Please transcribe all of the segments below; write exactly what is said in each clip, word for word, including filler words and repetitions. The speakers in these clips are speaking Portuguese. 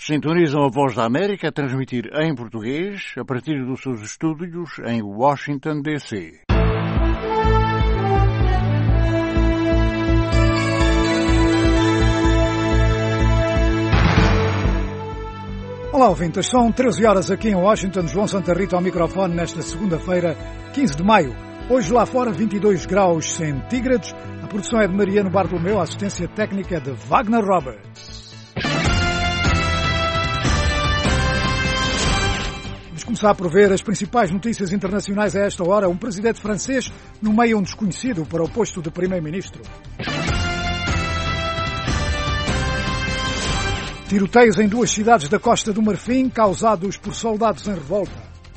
Sintonizam a Voz da América a transmitir em português a partir dos seus estúdios em Washington, D C Olá, ouvintes. São treze horas aqui em Washington. João Santa Rita ao microfone nesta segunda-feira, quinze de maio. Hoje lá fora, vinte e dois graus centígrados. A produção é de Mariano Bartolomeu, a assistência técnica é de Wagner Roberts. Vamos começar por ver as principais notícias internacionais a esta hora. Um presidente francês nomeia um desconhecido para o posto de primeiro-ministro. Tiroteios em duas cidades da Costa do Marfim, causados por soldados em revolta.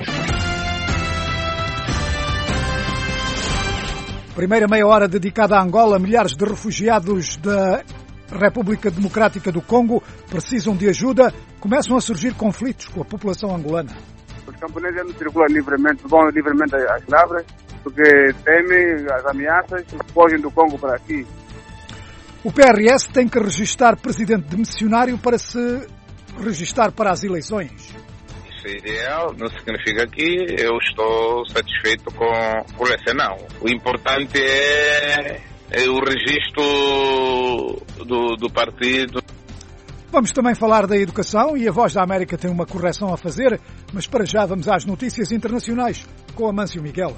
Primeira meia hora dedicada a Angola. Milhares de refugiados da República Democrática do Congo precisam de ajuda. Começam a surgir conflitos com a população angolana. Os camponeses não circulam livremente, vão livremente às lavras, porque temem as ameaças e fogem do Congo para aqui. O P R S tem que registrar presidente de missionário para se registrar para as eleições. Isso é ideal, não significa que eu estou satisfeito com, com esse não. O importante é, é o registro do, do partido. Vamos também falar da educação e a Voz da América tem uma correção a fazer, mas para já vamos às notícias internacionais com Amâncio Miguel.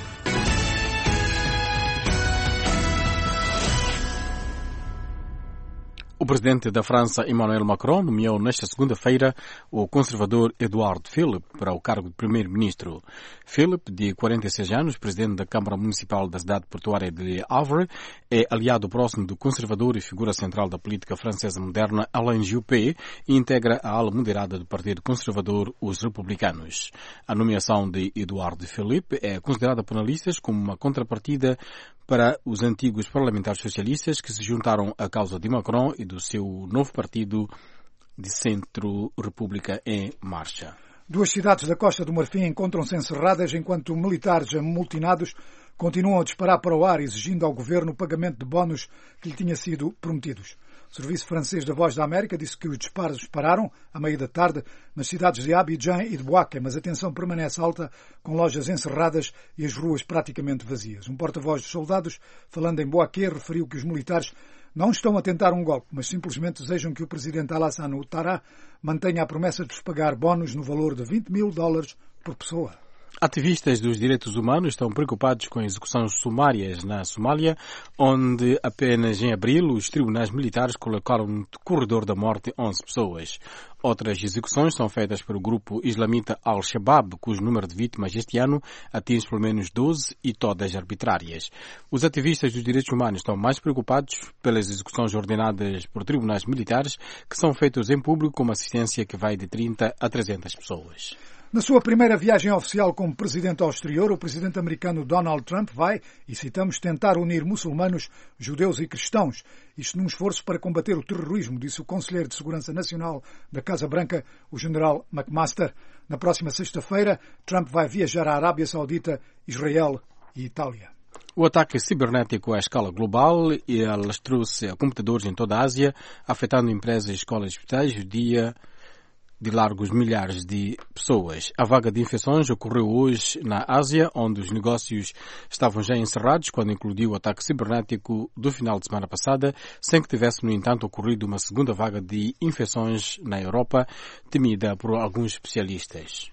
O presidente da França, Emmanuel Macron, nomeou nesta segunda-feira o conservador Édouard Philippe para o cargo de primeiro-ministro. Philippe, de quarenta e seis anos, presidente da Câmara Municipal da cidade portuária de Le Havre, é aliado próximo do conservador e figura central da política francesa moderna Alain Juppé e integra a ala moderada do Partido Conservador, os Republicanos. A nomeação de Édouard Philippe é considerada por analistas como uma contrapartida para os antigos parlamentares socialistas que se juntaram à causa de Macron e do seu novo partido de Centro-República em Marcha. Duas cidades da Costa do Marfim encontram-se encerradas enquanto militares amotinados continuam a disparar para o ar, exigindo ao governo o pagamento de bónus que lhe tinha sido prometidos. O Serviço Francês da Voz da América disse que os disparos pararam à meia da tarde nas cidades de Abidjan e de Bouaké, mas a tensão permanece alta, com lojas encerradas e as ruas praticamente vazias. Um porta-voz dos soldados, falando em Bouaké, referiu que os militares não estão a tentar um golpe, mas simplesmente desejam que o presidente Alassane Ouattara mantenha a promessa de lhes pagar bónus no valor de vinte mil dólares por pessoa. Ativistas dos direitos humanos estão preocupados com execuções sumárias na Somália, onde apenas em abril os tribunais militares colocaram no corredor da morte onze pessoas. Outras execuções são feitas pelo grupo islamita Al-Shabaab, cujo número de vítimas este ano atinge pelo menos doze e todas arbitrárias. Os ativistas dos direitos humanos estão mais preocupados pelas execuções ordenadas por tribunais militares, que são feitas em público com uma assistência que vai de trinta a trezentas pessoas. Na sua primeira viagem oficial como presidente ao exterior, o presidente americano Donald Trump vai, e citamos, tentar unir muçulmanos, judeus e cristãos. Isto num esforço para combater o terrorismo, disse o conselheiro de Segurança Nacional da Casa Branca, o general McMaster. Na próxima sexta-feira, Trump vai viajar à Arábia Saudita, Israel e Itália. O ataque cibernético à escala global e alastrou-se a computadores em toda a Ásia, afetando empresas, escolas e hospitais, o dia de largos milhares de pessoas. A vaga de infecções ocorreu hoje na Ásia, onde os negócios estavam já encerrados quando incluiu o ataque cibernético do final de semana passada, sem que tivesse, no entanto, ocorrido uma segunda vaga de infecções na Europa, temida por alguns especialistas.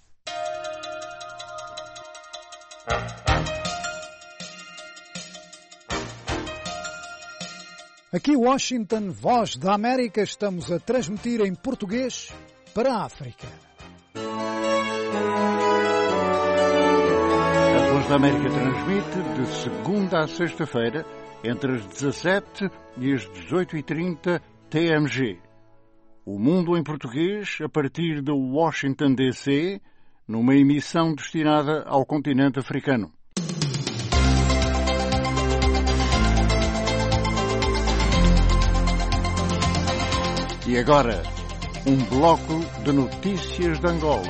Aqui Washington, Voz da América, estamos a transmitir em português para a África. A Voz da América transmite de segunda a sexta-feira, entre as dezassete e as dezoito e trinta T M G. O Mundo em Português, a partir de Washington, D C, numa emissão destinada ao continente africano. E agora, um bloco de notícias de Angola.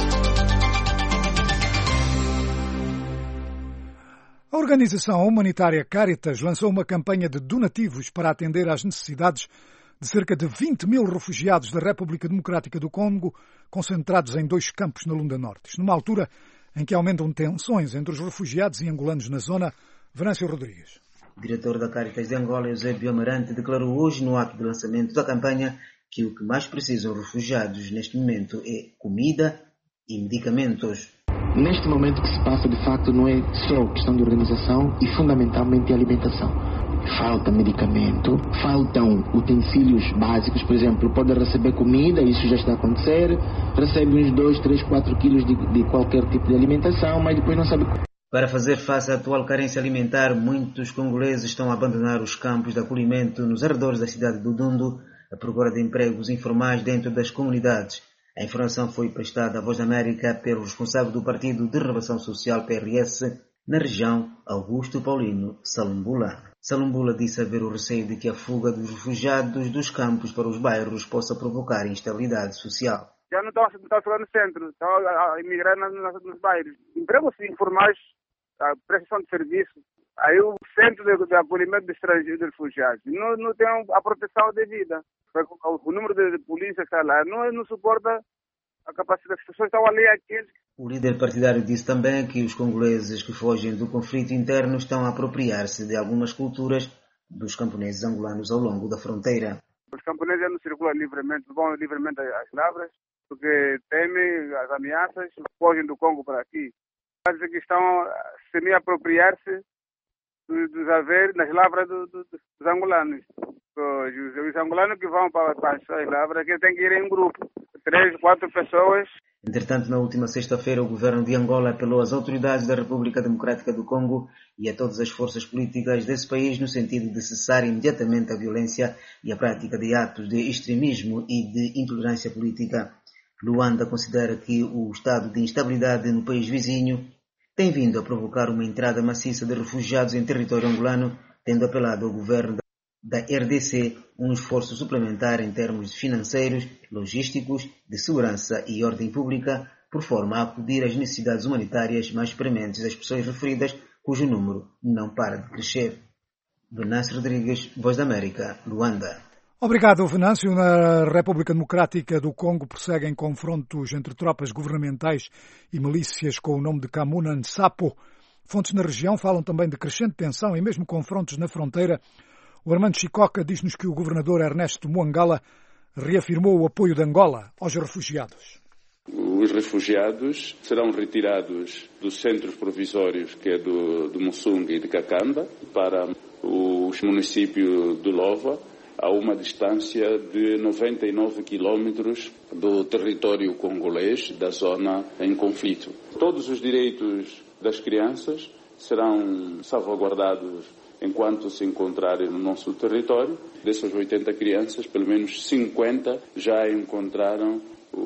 A organização humanitária Caritas lançou uma campanha de donativos para atender às necessidades de cerca de vinte mil refugiados da República Democrática do Congo, concentrados em dois campos na Lunda Norte. Numa altura em que aumentam tensões entre os refugiados e angolanos na zona, Venâncio Rodrigues. O diretor da Caritas de Angola, Eusébio Amarante, declarou hoje no ato de lançamento da campanha que o que mais precisam os refugiados neste momento é comida e medicamentos. Neste momento o que se passa, de facto, não é só questão de organização e fundamentalmente alimentação. Falta medicamento, faltam utensílios básicos, por exemplo, pode receber comida, isso já está a acontecer, recebe uns dois, três, quatro quilos de, de qualquer tipo de alimentação, mas depois não sabe. Para fazer face à atual carência alimentar, muitos congoleses estão a abandonar os campos de acolhimento nos arredores da cidade do Dundo, à procura de empregos informais dentro das comunidades. A informação foi prestada à Voz da América pelo responsável do Partido de Renovação Social P R S na região, Augusto Paulino Salumbula. Salumbula disse haver o receio de que a fuga dos refugiados dos campos para os bairros possa provocar instabilidade social. Já não estão a ficar no centro, estão a emigrar nos, nos bairros. Empregos informais, a prestação de serviço. Aí o centro de, de acolhimento de estrangeiros e refugiados não, não tem a proteção devida. O número de, de polícia que está lá não, não suporta a capacidade. As pessoas estão ali aqueles. O líder partidário disse também que os congoleses que fogem do conflito interno estão a apropriar-se de algumas culturas dos camponeses angolanos ao longo da fronteira. Os camponeses já não circulam livremente, vão livremente às lavras, porque temem as ameaças, fogem do Congo para aqui. Mas que estão a semi-apropriar-se dos haveres nas lavras do, do, dos angolanos. Os, os angolanos que vão para, para as lavras que têm que ir em grupo, três, quatro pessoas. Entretanto, na última sexta-feira, o governo de Angola apelou às autoridades da República Democrática do Congo e a todas as forças políticas desse país no sentido de cessar imediatamente a violência e a prática de atos de extremismo e de intolerância política. Luanda considera que o estado de instabilidade no país vizinho tem vindo a provocar uma entrada maciça de refugiados em território angolano, tendo apelado ao governo da R D C um esforço suplementar em termos financeiros, logísticos, de segurança e ordem pública, por forma a acudir às necessidades humanitárias mais prementes das pessoas referidas, cujo número não para de crescer. Venâncio Rodrigues, Voz da América, Luanda. Obrigado, Venâncio. Na República Democrática do Congo prosseguem confrontos entre tropas governamentais e milícias com o nome de Kamuna Nsapo. Fontes na região falam também de crescente tensão e mesmo confrontos na fronteira. O Armando Chicoca diz-nos que o governador Ernesto Muangala reafirmou o apoio de Angola aos refugiados. Os refugiados serão retirados dos centros provisórios, que é do, do Musunga e de Cacamba, para os municípios de Lova, a uma distância de noventa e nove quilômetros do território congolês, da zona em conflito. Todos os direitos das crianças serão salvaguardados enquanto se encontrarem no nosso território. Dessas oitenta crianças, pelo menos cinquenta já encontraram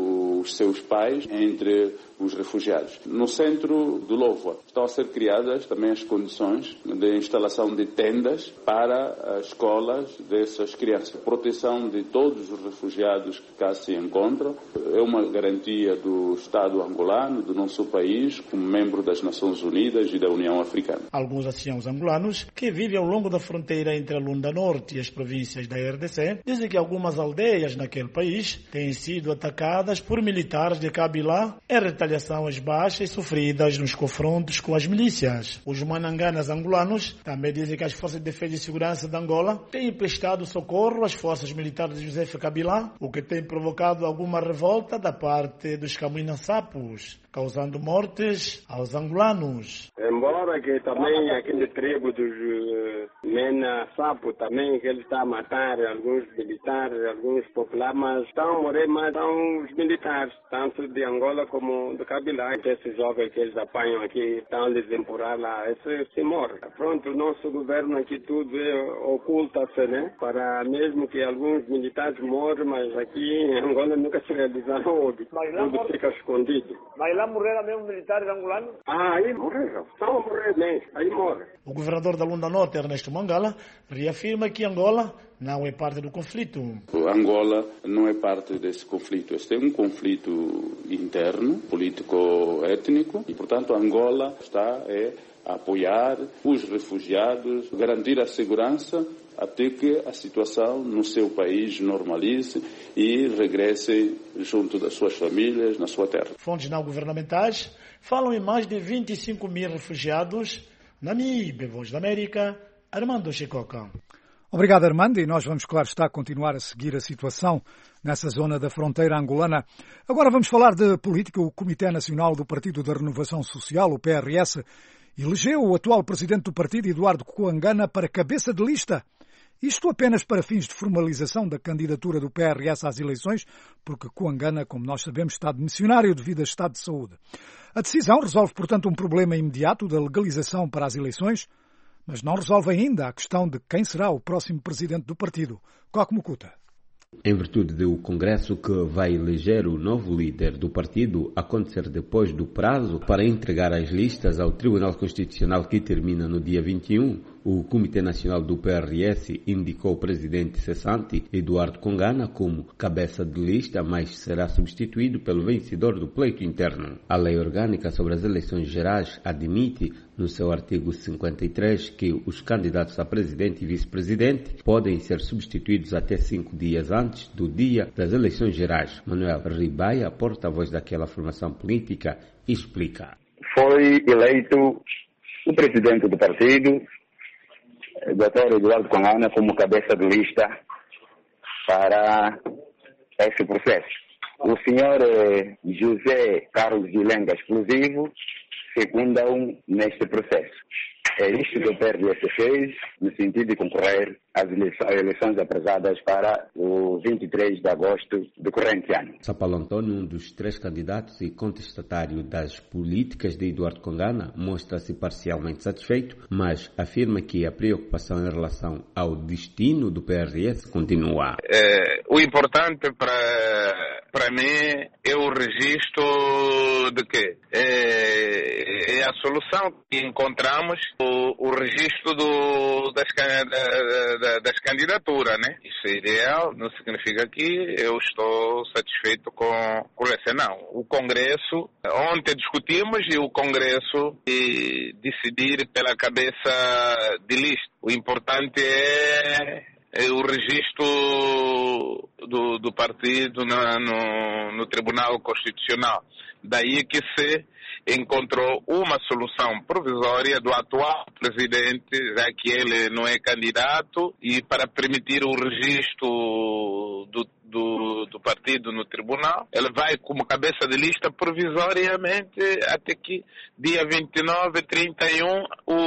os seus pais entre os refugiados. No centro do Louva estão a ser criadas também as condições de instalação de tendas para as escolas dessas crianças. Proteção de todos os refugiados que cá se encontram é uma garantia do Estado angolano, do nosso país, como membro das Nações Unidas e da União Africana. Alguns anciãos angolanos que vivem ao longo da fronteira entre a Lunda Norte e as províncias da R D C dizem que algumas aldeias naquele país têm sido atacadas por militares de Kabila em retaliação às baixas sofridas nos confrontos com as milícias. Os mananganas angolanos também dizem que as forças de defesa e segurança de Angola têm prestado socorro às forças militares de José Kabila, o que tem provocado alguma revolta da parte dos Kamuna-Nsapos, causando mortes aos angolanos. Embora que também aquele tribo dos uh, Mena-Sapo também, que ele está a matar alguns militares, alguns populares, mas estão a morrer mais são os militares, tanto de Angola como do Kabila. Esses jovens que eles apanham aqui, estão a lhes empurrar lá, esse se morre. Pronto, o nosso governo aqui tudo oculta-se, né? Para mesmo que alguns militares morram, mas aqui em Angola nunca se realizaram óbito. Tudo fica escondido. Mas lá morreram mesmo militares angolanos? Ah, aí morreram. Estão a morrer mesmo. Aí morrem. O governador da Lunda Norte, Ernesto Muangala, reafirma que Angola não é parte do conflito. Angola não é parte desse conflito. Este é um conflito interno, político-étnico, e, portanto, Angola está é, a apoiar os refugiados, garantir a segurança até que a situação no seu país normalize e regresse junto das suas famílias, na sua terra. Fontes não governamentais falam em mais de vinte e cinco mil refugiados. Namíbia, Voz da América, Armando Chicoca. Obrigado, Armando, e nós vamos, claro está, continuar a seguir a situação nessa zona da fronteira angolana. Agora vamos falar de política. O Comitê Nacional do Partido da Renovação Social, o P R S, elegeu o atual presidente do partido, Eduardo Coangana, para cabeça de lista. Isto apenas para fins de formalização da candidatura do P R S às eleições, porque Coangana, como nós sabemos, está de missionário devido a estado de saúde. A decisão resolve, portanto, um problema imediato da legalização para as eleições, mas não resolve ainda a questão de quem será o próximo presidente do partido. Coque Mucuta. Em virtude do Congresso que vai eleger o novo líder do partido acontecer depois do prazo para entregar as listas ao Tribunal Constitucional que termina no dia vinte e um, o Comitê Nacional do P R S indicou o presidente cessante, Eduardo Coangana, como cabeça de lista, mas será substituído pelo vencedor do pleito interno. A Lei Orgânica sobre as Eleições Gerais admite, no seu artigo cinquenta e três, que os candidatos a presidente e vice-presidente podem ser substituídos até cinco dias antes do dia das eleições gerais. Manuel Ribaia, porta-voz daquela formação política, explica. Foi eleito o presidente do partido, doutor Eduardo Coangana, como cabeça de lista para esse processo. O senhor eh, José Carlos Vilenga Exclusivo secunda-o neste processo. É isto que o P R S fez no sentido de concorrer às eleições aprazadas para o vinte e três de agosto do corrente ano. Sapalo Antônio, um dos três candidatos e contestatário das políticas de Eduardo Coangana, mostra-se parcialmente satisfeito, mas afirma que a preocupação em relação ao destino do P R S continua. É, o importante para para mim é o registro de quê? É, é a solução que encontramos, o, o registro do, das, da, das candidaturas, né? Isso é ideal, não significa que eu estou satisfeito com, com isso, não. O Congresso, ontem discutimos e o Congresso e decidir pela cabeça de lista. O importante é É o registro do, do partido na, no, no Tribunal Constitucional. Daí que se encontrou uma solução provisória do atual presidente, já que ele não é candidato, e para permitir o registro do, do, do partido no tribunal, ele vai como cabeça de lista provisoriamente até que dia vinte e nove, trinta e um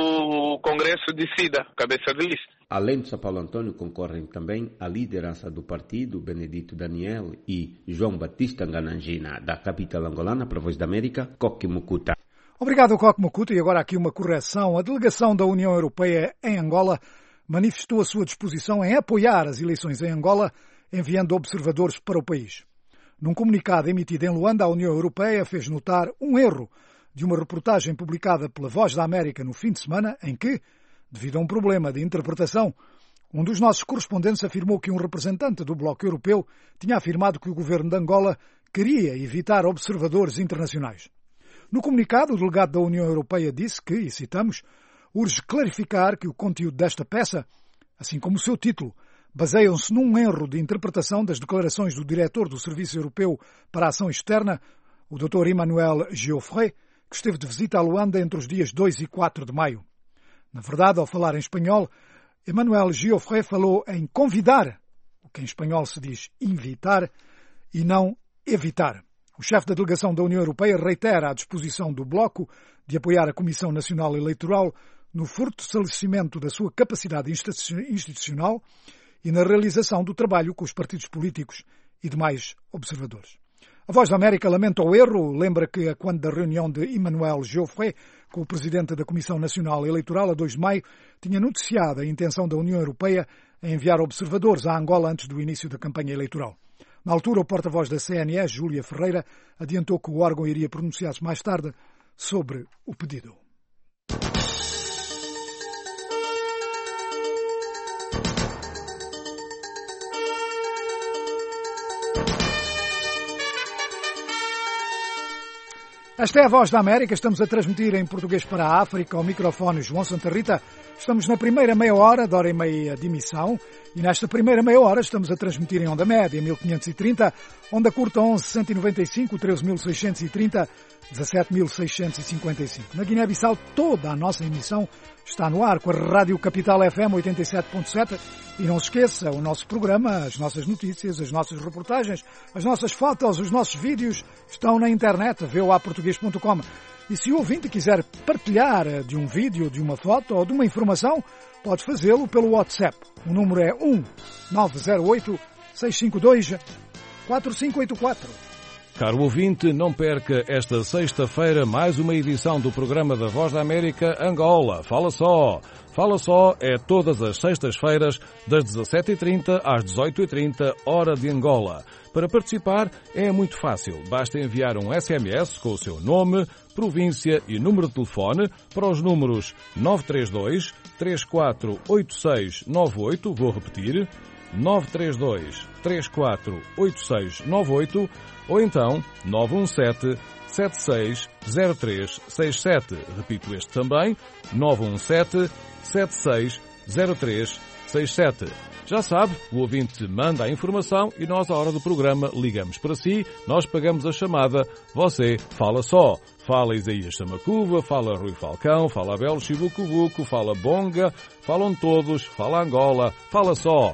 o Congresso decida cabeça de lista. Além de Sapalo Antônio, concorrem também a liderança do partido, Benedito Daniel e João Batista Nganangina, da capital angolana, para a Voz da América, Coque Mucuta. Obrigado, Coque Mucuta. E agora aqui uma correção. A delegação da União Europeia em Angola manifestou a sua disposição em apoiar as eleições em Angola, enviando observadores para o país. Num comunicado emitido em Luanda, a União Europeia fez notar um erro de uma reportagem publicada pela Voz da América no fim de semana, em que, devido a um problema de interpretação, um dos nossos correspondentes afirmou que um representante do Bloco Europeu tinha afirmado que o governo de Angola queria evitar observadores internacionais. No comunicado, o delegado da União Europeia disse que, e citamos, urge clarificar que o conteúdo desta peça, assim como o seu título, baseiam-se num erro de interpretação das declarações do diretor do Serviço Europeu para a Ação Externa, o doutor Emmanuel Geoffrey, que esteve de visita a Luanda entre os dias dois e quatro de maio. Na verdade, ao falar em espanhol, Emmanuel Geoffrey falou em convidar, o que em espanhol se diz invitar, e não evitar. O chefe da delegação da União Europeia reitera a disposição do Bloco de apoiar a Comissão Nacional Eleitoral no fortalecimento da sua capacidade institucional e na realização do trabalho com os partidos políticos e demais observadores. A Voz da América lamenta o erro, lembra que, a quando da reunião de Emmanuel Geoffrey com o presidente da Comissão Nacional Eleitoral, a dois de maio, tinha noticiado a intenção da União Europeia em enviar observadores a Angola antes do início da campanha eleitoral. Na altura, o porta-voz da C N E, Júlia Ferreira, adiantou que o órgão iria pronunciar-se mais tarde sobre o pedido. Esta é a Voz da América. Estamos a transmitir em português para a África. Ao microfone João Santa Rita. Estamos na primeira meia hora, da hora e meia de emissão, e nesta primeira meia hora estamos a transmitir em onda média mil quinhentos e trinta, onda curta onze mil cento e noventa e cinco, treze mil seiscentos e trinta, dezassete mil seiscentos e cinquenta e cinco. Na Guiné-Bissau toda a nossa emissão está no ar com a Rádio Capital F M oitenta e sete ponto sete e não se esqueça, o nosso programa, as nossas notícias, as nossas reportagens, as nossas fotos, os nossos vídeos estão na internet, v o a português ponto com. E se o ouvinte quiser partilhar de um vídeo, de uma foto ou de uma informação, pode fazê-lo pelo WhatsApp. O número é um nove zero oito, seis cinco dois, quatro cinco oito quatro. Caro ouvinte, não perca esta sexta-feira mais uma edição do programa da Voz da América Angola. Fala só! Fala só é todas as sextas-feiras, das dezassete e trinta às dezoito e trinta, hora de Angola. Para participar é muito fácil. Basta enviar um S M S com o seu nome, província e número de telefone para os números nove três dois, três quatro oito seis nove oito, vou repetir, nove três dois, três quatro oito seis nove oito, ou então nove um sete, sete seis zero três seis sete. Repito este também, nove um sete, sete seis zero três seis sete. Já sabe, o ouvinte manda a informação e nós, à hora do programa, ligamos para si, nós pagamos a chamada, você fala só. Fala Isaías Samacuva, fala Rui Falcão, fala Abel Chibucubuco, fala Bonga, falam todos, fala Angola, fala só.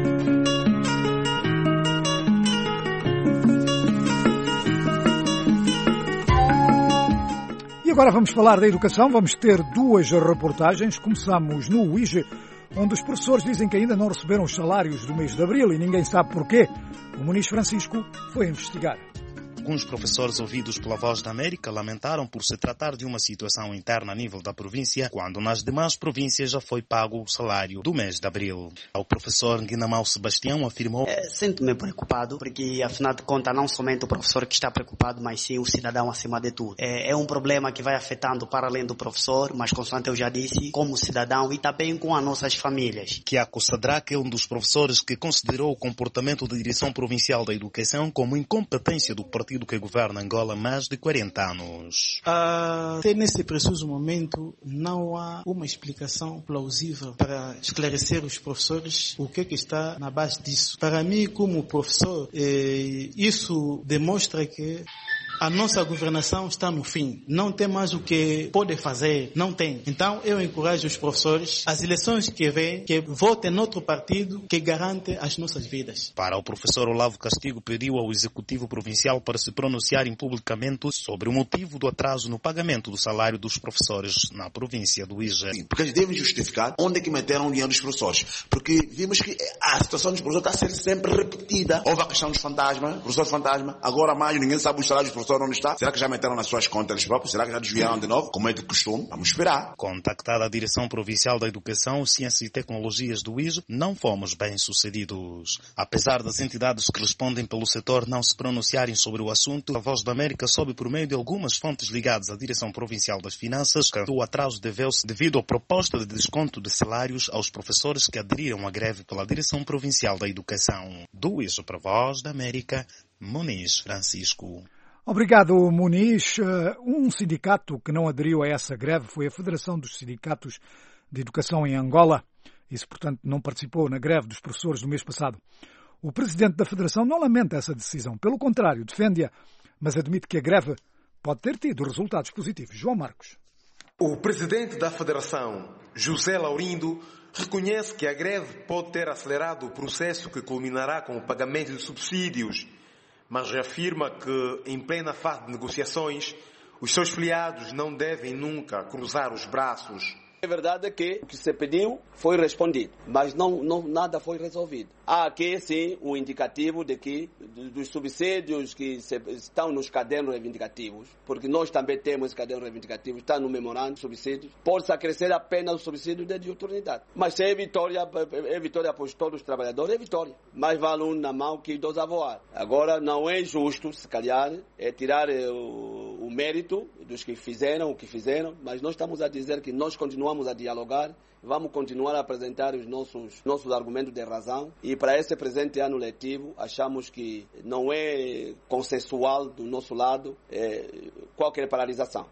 E agora vamos falar da educação, vamos ter duas reportagens. Começamos no U I G, onde os professores dizem que ainda não receberam os salários do mês de abril e ninguém sabe porquê. O Muniz Francisco foi investigar. Alguns professores ouvidos pela Voz da América lamentaram por se tratar de uma situação interna a nível da província, quando nas demais províncias já foi pago o salário do mês de abril. O professor Guinamau Sebastião afirmou: é, sinto-me preocupado, porque afinal de contas não somente o professor que está preocupado, mas sim o cidadão acima de tudo. É, é um problema que vai afetando para além do professor, mas constante eu já disse, como cidadão e também com as nossas famílias. Kiako Sadraque é um dos professores que considerou o comportamento da Direção Provincial da Educação como incompetência do partido que governa Angola há mais de quarenta anos. Uh, até nesse preciso momento não há uma explicação plausível para esclarecer os professores o que, é que está na base disso. Para mim, como professor, eh, isso demonstra que a nossa governação está no fim. Não tem mais o que pode fazer. Não tem. Então, eu encorajo os professores, as eleições que vêm, que votem noutro partido que garante as nossas vidas. Para o professor Olavo Castigo, pediu ao Executivo Provincial para se pronunciarem publicamente sobre o motivo do atraso no pagamento do salário dos professores na província do I G. Porque eles devem justificar onde é que meteram o dinheiro dos professores. Porque vimos que a situação dos professores está a ser sempre repetida. Houve a questão dos fantasmas, professores fantasma. Agora mais ninguém sabe os salários dos professores onde está. Será que já meteram nas suas contas eles próprios? Será que já desviaram de novo? Como é de costume? Vamos esperar. Contactada a Direção Provincial da Educação, Ciências e Tecnologias do I G, não fomos bem sucedidos. Apesar das entidades que respondem pelo setor não se pronunciarem sobre o assunto, a Voz da América soube por meio de algumas fontes ligadas à Direção Provincial das Finanças que o atraso deveu-se devido à proposta de desconto de salários aos professores que aderiram à greve pela Direção Provincial da Educação. Do I G para a Voz da América, Muniz Francisco. Obrigado, Muniz. Um sindicato que não aderiu a essa greve foi a Federação dos Sindicatos de Educação em Angola. Isso, portanto, não participou na greve dos professores do mês passado. O presidente da Federação não lamenta essa decisão. Pelo contrário, defende-a, mas admite que a greve pode ter tido resultados positivos. João Marcos. O presidente da Federação, José Laurindo, reconhece que a greve pode ter acelerado o processo que culminará com o pagamento de subsídios, mas afirma que, em plena fase de negociações, os seus filiados não devem nunca cruzar os braços. É verdade que o que se pediu foi respondido, mas não, não, nada foi resolvido. Há aqui, sim, um indicativo de que dos subsídios que se, estão nos cadernos reivindicativos, porque nós também temos cadernos reivindicativos, está no memorando de subsídios, pode-se acrescer apenas o subsídio de diuturnidade. Mas se é vitória, é vitória para todos os trabalhadores, é vitória. Mais vale um na mão que dois a voar. Agora, não é justo, se calhar, é tirar o, o mérito dos que fizeram o que fizeram, mas nós estamos a dizer que nós continuamos a dialogar, vamos continuar a apresentar os nossos, nossos argumentos de razão e para esse presente ano letivo achamos que não é consensual do nosso lado é, qualquer paralisação.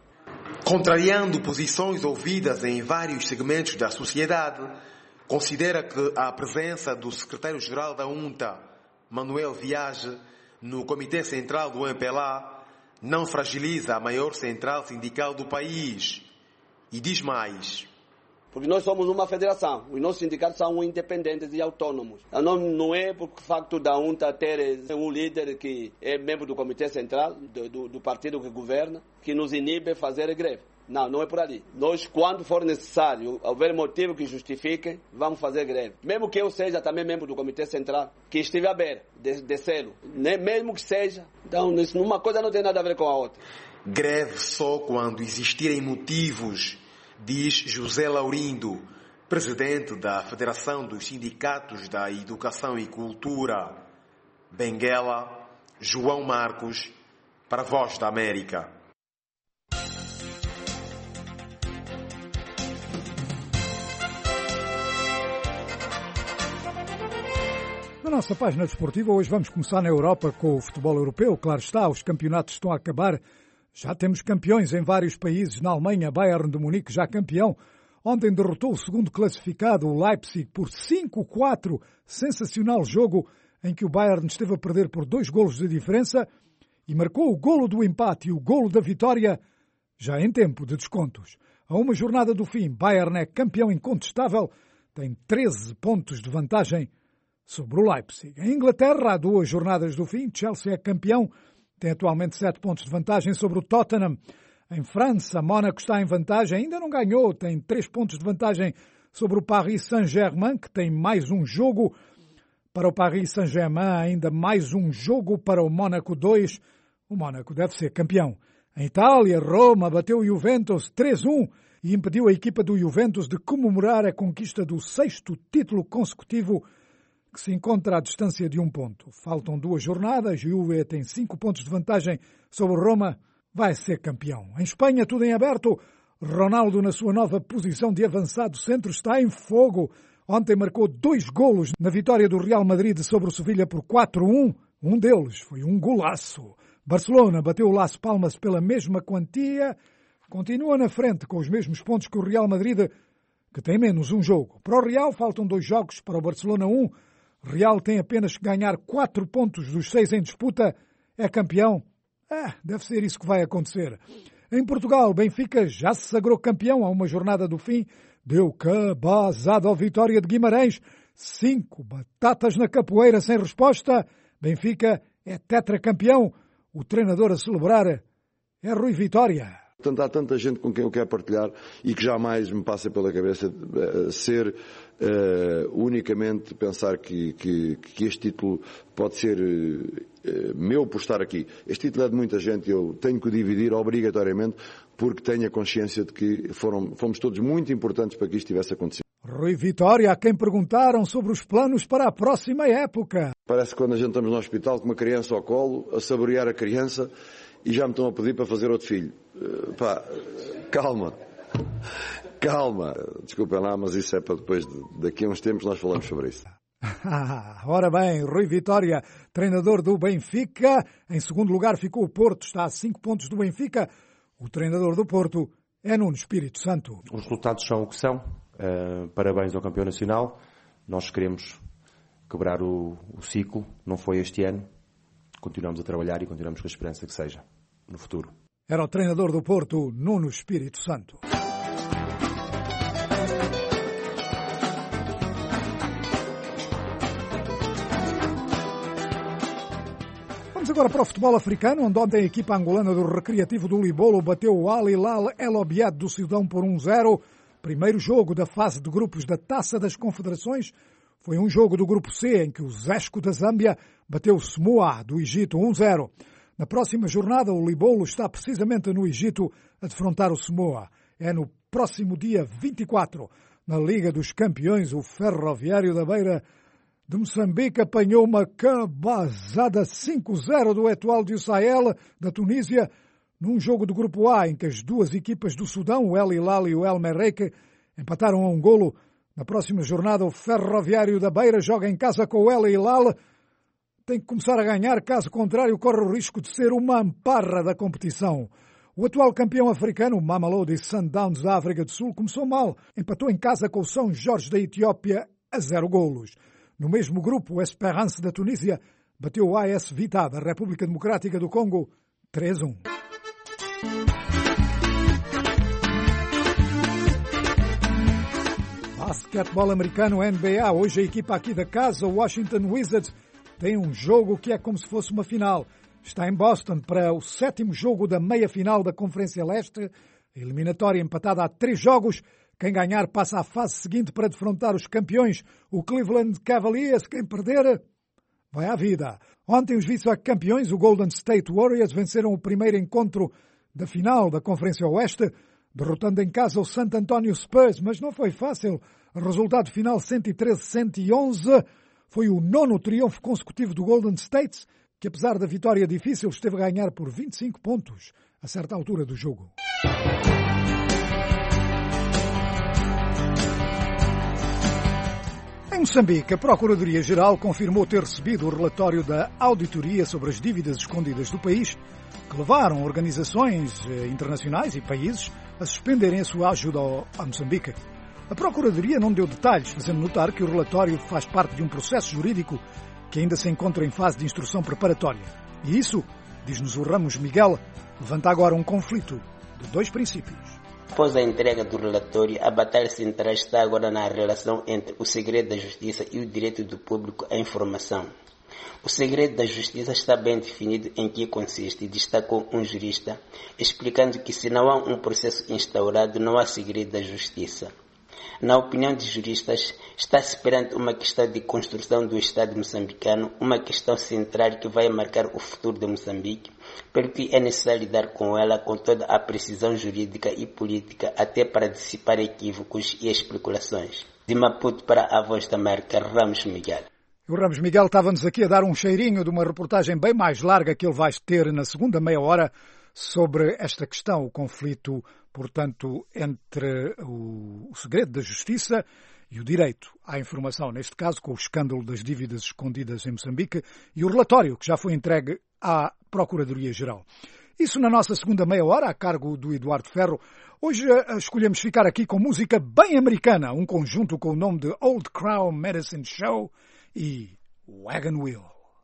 contrariando posições ouvidas em vários segmentos da sociedade, considera que a presença do secretário-geral da UNTA, Manuel Viage, no Comitê Central do M P L A, não fragiliza a maior central sindical do país. E diz mais. Porque nós somos uma federação, os nossos sindicatos são independentes e autônomos. Não, não é por facto da UNTA ter um líder que é membro do Comitê Central, do, do, do partido que governa, que nos inibe a fazer greve. Não, não é por ali. Nós, quando for necessário, houver motivo que justifique, vamos fazer greve. Mesmo que eu seja também membro do Comitê Central, que estive aberto de, de selo, né? Mesmo que seja. Então, isso, uma coisa não tem nada a ver com a outra. Greve só quando existirem motivos, diz José Laurindo, presidente da Federação dos Sindicatos da Educação e Cultura. Benguela, João Marcos, para a Voz da América. Na nossa página desportiva, hoje vamos começar na Europa com o futebol europeu. Claro está, os campeonatos estão a acabar. Já temos campeões em vários países. Na Alemanha, Bayern de Munique já campeão. Ontem derrotou o segundo classificado, o Leipzig, por cinco a quatro. Sensacional jogo em que o Bayern esteve a perder por dois golos de diferença e marcou o golo do empate e o golo da vitória já em tempo de descontos. A uma jornada do fim, Bayern é campeão incontestável, tem treze pontos de vantagem sobre o Leipzig. Em Inglaterra, há duas jornadas do fim, Chelsea é campeão, tem atualmente sete pontos de vantagem sobre o Tottenham. Em França, Mónaco está em vantagem, ainda não ganhou, tem três pontos de vantagem sobre o Paris Saint-Germain, que tem mais um jogo. Para o Paris Saint-Germain, ainda mais um jogo para o Mónaco dois. O Mónaco deve ser campeão. Em Itália, Roma bateu o Juventus três a um e impediu a equipa do Juventus de comemorar a conquista do sexto título consecutivo, que se encontra à distância de um ponto. Faltam duas jornadas, o Juve tem cinco pontos de vantagem sobre Roma, vai ser campeão. Em Espanha, tudo em aberto. Ronaldo, na sua nova posição de avançado centro, está em fogo. Ontem marcou dois golos na vitória do Real Madrid sobre o Sevilha por quatro a um. Um deles foi um golaço. Barcelona bateu o Las Palmas pela mesma quantia, continua na frente com os mesmos pontos que o Real Madrid, que tem menos um jogo. Para o Real faltam dois jogos, para o Barcelona um. Real tem apenas que ganhar quatro pontos dos seis em disputa. É campeão? É, deve ser isso que vai acontecer. Em Portugal, Benfica já se sagrou campeão a uma jornada do fim. Deu cabazada ao Vitória de Guimarães. Cinco batatas na capoeira sem resposta. Benfica é tetracampeão. O treinador a celebrar é Rui Vitória. Portanto, há tanta gente com quem eu quero partilhar e que jamais me passa pela cabeça uh, ser uh, unicamente pensar que, que, que este título pode ser uh, meu por estar aqui. Este título é de muita gente e eu tenho que o dividir obrigatoriamente porque tenho a consciência de que foram, fomos todos muito importantes para que isto tivesse acontecido. Rui Vitória, a quem perguntaram sobre os planos para a próxima época. Parece que quando a gente estamos no hospital com uma criança ao colo, a saborear a criança e já me estão a pedir para fazer outro filho. Uh, pá, calma, calma. Desculpem lá, mas isso é para depois, de, daqui a uns tempos nós falamos sobre isso. Ora bem, Rui Vitória, treinador do Benfica. Em segundo lugar ficou o Porto, está a cinco pontos do Benfica. O treinador do Porto é Nuno Espírito Santo. Os resultados são o que são. Uh, parabéns ao campeão nacional. Nós queremos quebrar o, o ciclo. Não foi este ano. Continuamos a trabalhar e continuamos com a esperança que seja no futuro. Era o treinador do Porto, Nuno Espírito Santo. Vamos agora para o futebol africano, onde ontem a equipa angolana do Recreativo do Libolo bateu o Al Hilal El Obiad do Sudão por um a zero. Primeiro jogo da fase de grupos da Taça das Confederações. Foi um jogo do grupo C, em que o Zesco da Zâmbia bateu o Samoa do Egito um a zero. Na próxima jornada, o Libolo está precisamente no Egito a defrontar o Samoa. É no próximo dia vinte e quatro. Na Liga dos Campeões, o Ferroviário da Beira de Moçambique apanhou uma cabazada cinco a zero do Etoile du Sahel da Tunísia, num jogo do grupo A, em que as duas equipas do Sudão, o El Hilal e o El Merreikh, empataram a um golo. Na próxima jornada, o Ferroviário da Beira joga em casa com o El Hilal. Tem que começar a ganhar, caso contrário corre o risco de ser uma amparra da competição. O atual campeão africano, o Mamelodi Sundowns da África do Sul, começou mal. Empatou em casa com o São Jorge da Etiópia a zero golos. No mesmo grupo, o Esperance da Tunísia bateu o A S Vita da República Democrática do Congo três a um. Basquetebol americano N B A. Hoje a equipa aqui da casa, o Washington Wizards, tem um jogo que é como se fosse uma final. Está em Boston para o sétimo jogo da meia-final da Conferência Leste. Eliminatória empatada a três jogos. Quem ganhar passa à fase seguinte para defrontar os campeões, o Cleveland Cavaliers. Quem perder, vai à vida. Ontem os vice-campeões, o Golden State Warriors, venceram o primeiro encontro da final da Conferência Oeste, derrotando em casa o San Antonio Spurs, mas não foi fácil. O resultado final cento e treze a cento e onze foi o nono triunfo consecutivo do Golden State, que apesar da vitória difícil esteve a ganhar por vinte e cinco pontos a certa altura do jogo. Em Moçambique, a Procuradoria-Geral confirmou ter recebido o relatório da auditoria sobre as dívidas escondidas do país, que levaram organizações internacionais e países a suspenderem a sua ajuda a Moçambique. A Procuradoria não deu detalhes, fazendo notar que o relatório faz parte de um processo jurídico que ainda se encontra em fase de instrução preparatória. E isso, diz-nos o Ramos Miguel, levanta agora um conflito de dois princípios. Após a entrega do relatório, a batalha central está agora na relação entre o segredo da justiça e o direito do público à informação. O segredo da justiça está bem definido em que consiste, destacou um jurista, explicando que se não há um processo instaurado, não há segredo da justiça. Na opinião de juristas, está-se perante uma questão de construção do Estado moçambicano, uma questão central que vai marcar o futuro de Moçambique, pelo que é necessário lidar com ela com toda a precisão jurídica e política, até para dissipar equívocos e especulações. De Maputo para a Voz da América, Ramos Miguel. O Ramos Miguel estava-nos aqui a dar um cheirinho de uma reportagem bem mais larga que ele vai ter na segunda meia hora sobre esta questão, o conflito, portanto, entre o, o segredo da justiça e o direito à informação, neste caso com o escândalo das dívidas escondidas em Moçambique e o relatório que já foi entregue à Procuradoria-Geral. Isso na nossa segunda meia hora, a cargo do Eduardo Ferro. Hoje uh, escolhemos ficar aqui com música bem americana, um conjunto com o nome de Old Crow Medicine Show e Wagon Wheel.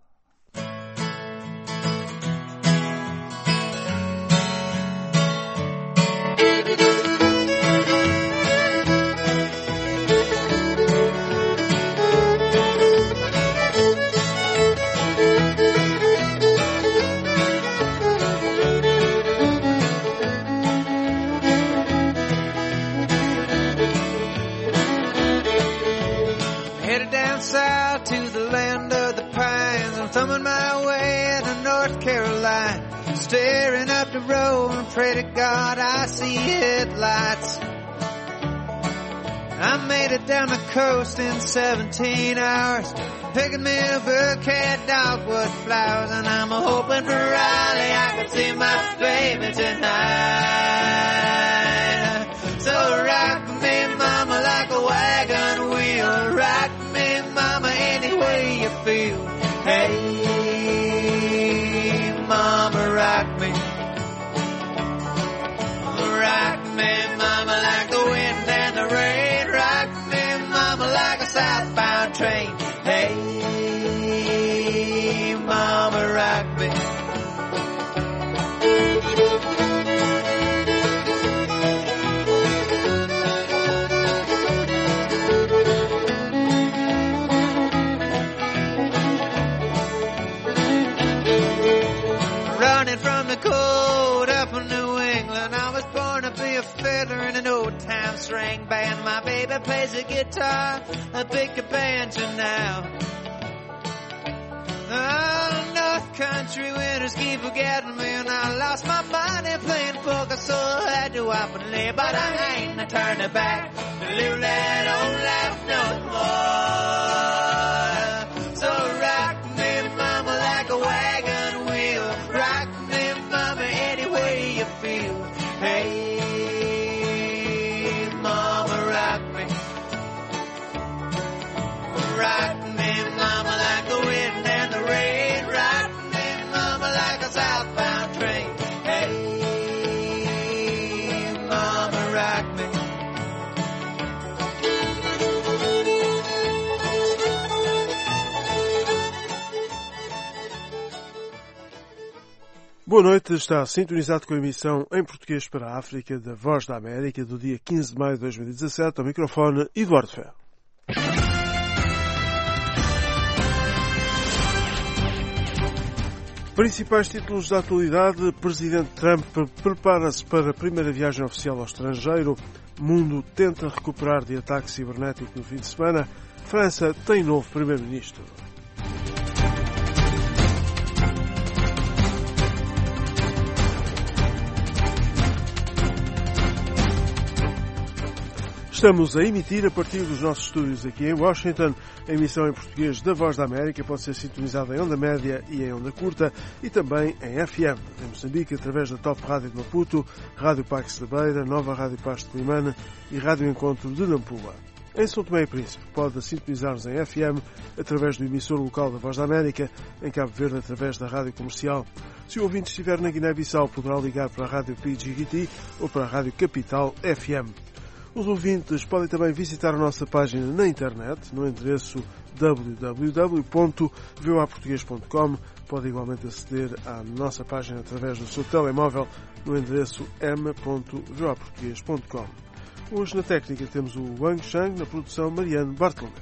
South to the land of the pines, I'm thumbing my way to North Carolina, staring up the road and pray to God I see headlights. I made it down the coast in seventeen hours, picking me a bouquet of dogwood flowers, and I'm hoping for Raleigh I can see my baby tonight. So rock me, mama, like a wagon wheel, rock mama, any way you feel. Hey, mama, rock me. Rock me, mama, like the wind and the rain. Rock me, mama, like a southbound train. Hey, mama, rock me. From the cold up in New England, I was born to be a fiddler in an old-time string band. My baby plays the guitar, I pick a banjo now. Oh, North Country winters keep forgetting me, and I lost my mind in playing poker, so I had to up and lay. But I ain't a turning back to live that old life no more. So rock me, mama, like a wagon wheel. Rock me, mama, any way you feel. Hey, mama, rock me. Rock me, mama, like the wind and the rain. Rock me, mama, like a southbound train. Hey, Boa noite, está sintonizado com a emissão em português para a África da Voz da América do dia quinze de maio de dois mil e dezassete. Ao microfone, Eduardo Ferro. Principais títulos da atualidade. Presidente Trump prepara-se para a primeira viagem oficial ao estrangeiro. Mundo tenta recuperar de ataque cibernético no fim de semana. França tem novo primeiro-ministro. Estamos a emitir a partir dos nossos estúdios aqui em Washington. A emissão em português da Voz da América pode ser sintonizada em onda média e em onda curta e também em F M. Em Moçambique, através da Top Rádio de Maputo, Rádio Pax da Beira, Nova Rádio Paz de Climane e Rádio Encontro de Nampula. Em São Tomé e Príncipe, pode sintonizar-nos em F M através do emissor local da Voz da América, em Cabo Verde através da Rádio Comercial. Se o ouvinte estiver na Guiné-Bissau, poderá ligar para a Rádio P G G T ou para a Rádio Capital F M. Os ouvintes podem também visitar a nossa página na internet, no endereço w w w ponto v o a português ponto com. Pode igualmente aceder à nossa página através do seu telemóvel, no endereço m ponto v o a português ponto com. Hoje na técnica temos o Wang Shang, na produção Mariano Bartolomeu.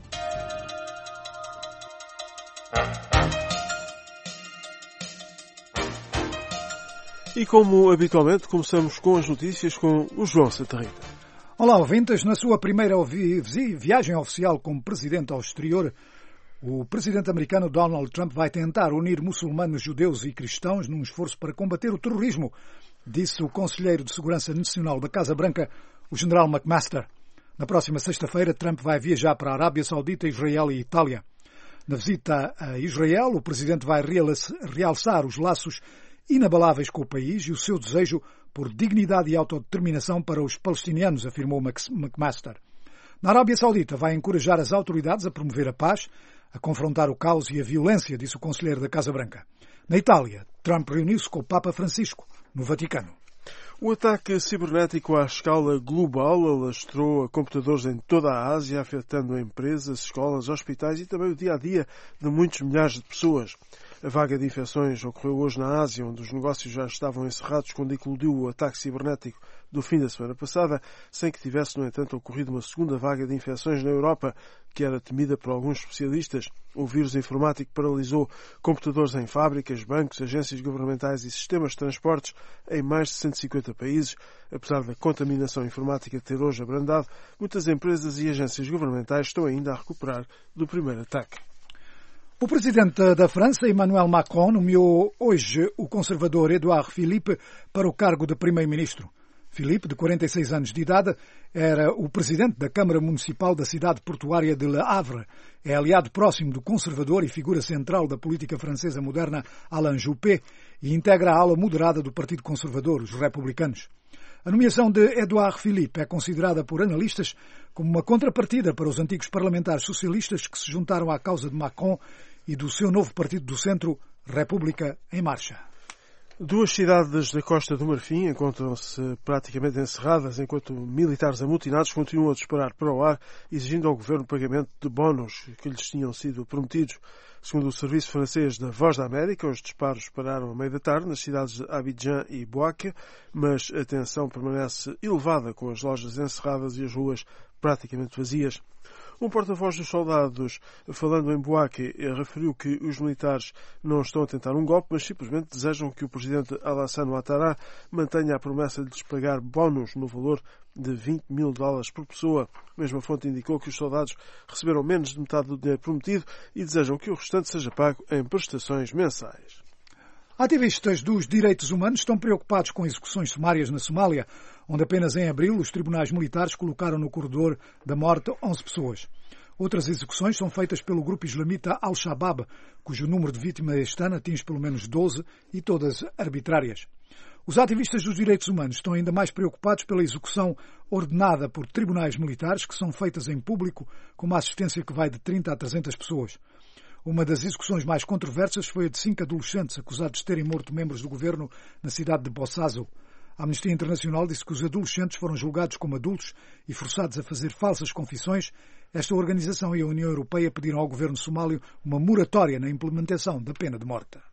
E como habitualmente, começamos com as notícias com o João Santa Rita. Olá, ouvintes. Na sua primeira viagem oficial como presidente ao exterior, o presidente americano Donald Trump vai tentar unir muçulmanos, judeus e cristãos num esforço para combater o terrorismo, disse o conselheiro de Segurança Nacional da Casa Branca, o general McMaster. Na próxima sexta-feira, Trump vai viajar para a Arábia Saudita, Israel e Itália. Na visita a Israel, o presidente vai realçar os laços inabaláveis com o país e o seu desejo por dignidade e autodeterminação para os palestinianos, afirmou McMaster. Na Arábia Saudita vai encorajar as autoridades a promover a paz, a confrontar o caos e a violência, disse o conselheiro da Casa Branca. Na Itália, Trump reuniu-se com o Papa Francisco, no Vaticano. O ataque cibernético à escala global alastrou a computadores em toda a Ásia, afetando empresas, escolas, hospitais e também o dia-a-dia de muitos milhares de pessoas. A vaga de infecções ocorreu hoje na Ásia, onde os negócios já estavam encerrados quando eclodiu o ataque cibernético do fim da semana passada, sem que tivesse, no entanto, ocorrido uma segunda vaga de infecções na Europa, que era temida por alguns especialistas. O vírus informático paralisou computadores em fábricas, bancos, agências governamentais e sistemas de transportes em mais de cento e cinquenta países. Apesar da contaminação informática ter hoje abrandado, muitas empresas e agências governamentais estão ainda a recuperar do primeiro ataque. O presidente da França, Emmanuel Macron, nomeou hoje o conservador Édouard Philippe para o cargo de primeiro-ministro. Philippe, de quarenta e seis anos de idade, era o presidente da Câmara Municipal da cidade portuária de Le Havre. É aliado próximo do conservador e figura central da política francesa moderna Alain Juppé e integra a ala moderada do Partido Conservador, os republicanos. A nomeação de Édouard Philippe é considerada por analistas como uma contrapartida para os antigos parlamentares socialistas que se juntaram à causa de Macron e do seu novo partido do centro, República em Marcha. Duas cidades da Costa do Marfim encontram-se praticamente encerradas enquanto militares amotinados continuam a disparar para o ar, exigindo ao governo pagamento de bónus que lhes tinham sido prometidos. Segundo o serviço francês da Voz da América, os disparos pararam à meia da tarde nas cidades de Abidjan e Bouaké, mas a tensão permanece elevada com as lojas encerradas e as ruas praticamente vazias. Um porta-voz dos soldados, falando em Bouaké, referiu que os militares não estão a tentar um golpe, mas simplesmente desejam que o presidente Alassane Ouattara mantenha a promessa de lhes pagar bónus no valor de vinte mil dólares por pessoa. A mesma fonte indicou que os soldados receberam menos de metade do dinheiro prometido e desejam que o restante seja pago em prestações mensais. Ativistas dos direitos humanos estão preocupados com execuções sumárias na Somália, onde apenas em abril os tribunais militares colocaram no corredor da morte onze pessoas. Outras execuções são feitas pelo grupo islamita Al-Shabaab, cujo número de vítimas este ano atinge pelo menos doze e todas arbitrárias. Os ativistas dos direitos humanos estão ainda mais preocupados pela execução ordenada por tribunais militares que são feitas em público com uma assistência que vai de trinta a trezentas pessoas. Uma das execuções mais controversas foi a de cinco adolescentes acusados de terem morto membros do governo na cidade de Bossazo. A Amnistia Internacional disse que os adolescentes foram julgados como adultos e forçados a fazer falsas confissões. Esta organização e a União Europeia pediram ao governo somálio uma moratória na implementação da pena de morte.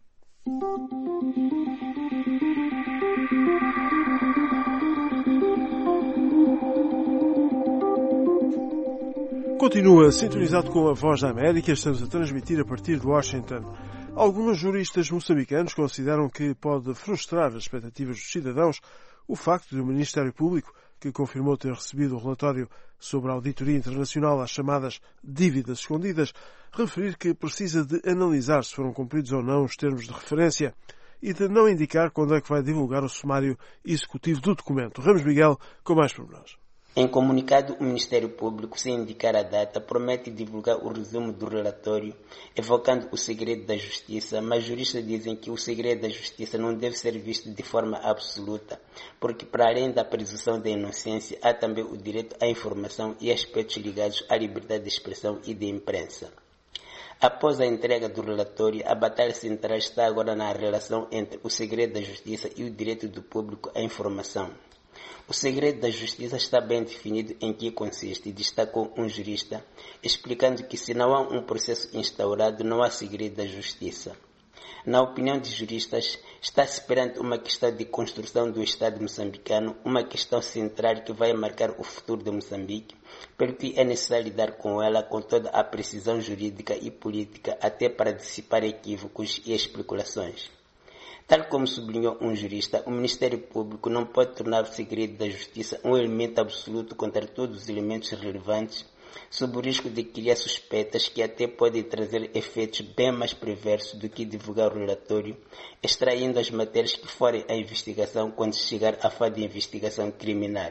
Continua sintonizado com a Voz da América. Estamos a transmitir a partir de Washington. Alguns juristas moçambicanos consideram que pode frustrar as expectativas dos cidadãos o facto de o Ministério Público, que confirmou ter recebido o relatório sobre a auditoria internacional às chamadas dívidas escondidas, referir que precisa de analisar se foram cumpridos ou não os termos de referência e de não indicar quando é que vai divulgar o sumário executivo do documento. Ramos Miguel, com mais pormenores. Em comunicado, o Ministério Público, sem indicar a data, promete divulgar o resumo do relatório, evocando o segredo da justiça, mas juristas dizem que o segredo da justiça não deve ser visto de forma absoluta, porque para além da presunção da inocência, há também o direito à informação e aspectos ligados à liberdade de expressão e de imprensa. Após a entrega do relatório, a batalha central está agora na relação entre o segredo da justiça e o direito do público à informação. O segredo da justiça está bem definido em que consiste, destacou um jurista, explicando que se não há um processo instaurado, não há segredo da justiça. Na opinião de juristas, está-se perante uma questão de construção do Estado moçambicano, uma questão central que vai marcar o futuro de Moçambique, pelo que é necessário lidar com ela com toda a precisão jurídica e política, até para dissipar equívocos e especulações. Tal como sublinhou um jurista, o Ministério Público não pode tornar o segredo da justiça um elemento absoluto contra todos os elementos relevantes, sob o risco de criar suspeitas que até podem trazer efeitos bem mais perversos do que divulgar o relatório, extraindo as matérias que forem à investigação quando chegar à fase de investigação criminal.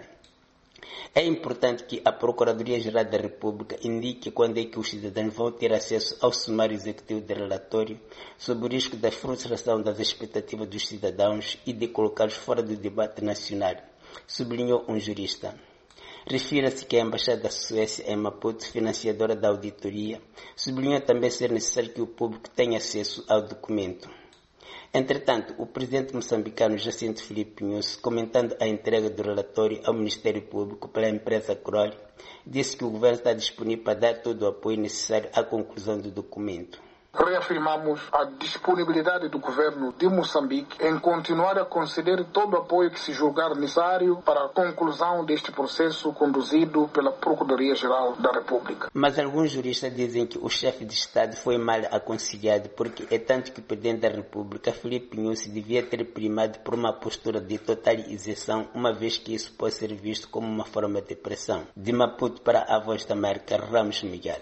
É importante que a Procuradoria-Geral da República indique quando é que os cidadãos vão ter acesso ao sumário executivo do relatório, sob o risco da frustração das expectativas dos cidadãos e de colocá-los fora do debate nacional, sublinhou um jurista. Refira-se que a Embaixada da Suécia em Maputo, financiadora da auditoria, sublinhou também ser necessário que o público tenha acesso ao documento. Entretanto, o presidente moçambicano Jacinto Filipe Nyusi, comentando a entrega do relatório ao Ministério Público pela empresa Crowley, disse que o governo está disponível para dar todo o apoio necessário à conclusão do documento. Reafirmamos a disponibilidade do governo de Moçambique em continuar a conceder todo o apoio que se julgar necessário para a conclusão deste processo conduzido pela Procuradoria-Geral da República. Mas alguns juristas dizem que o chefe de Estado foi mal aconselhado, porque é tanto que o presidente da República, Filipe Nyusi, devia ter primado por uma postura de total isenção, uma vez que isso pode ser visto como uma forma de pressão. De Maputo para a Voz da América, Ramos Miguel.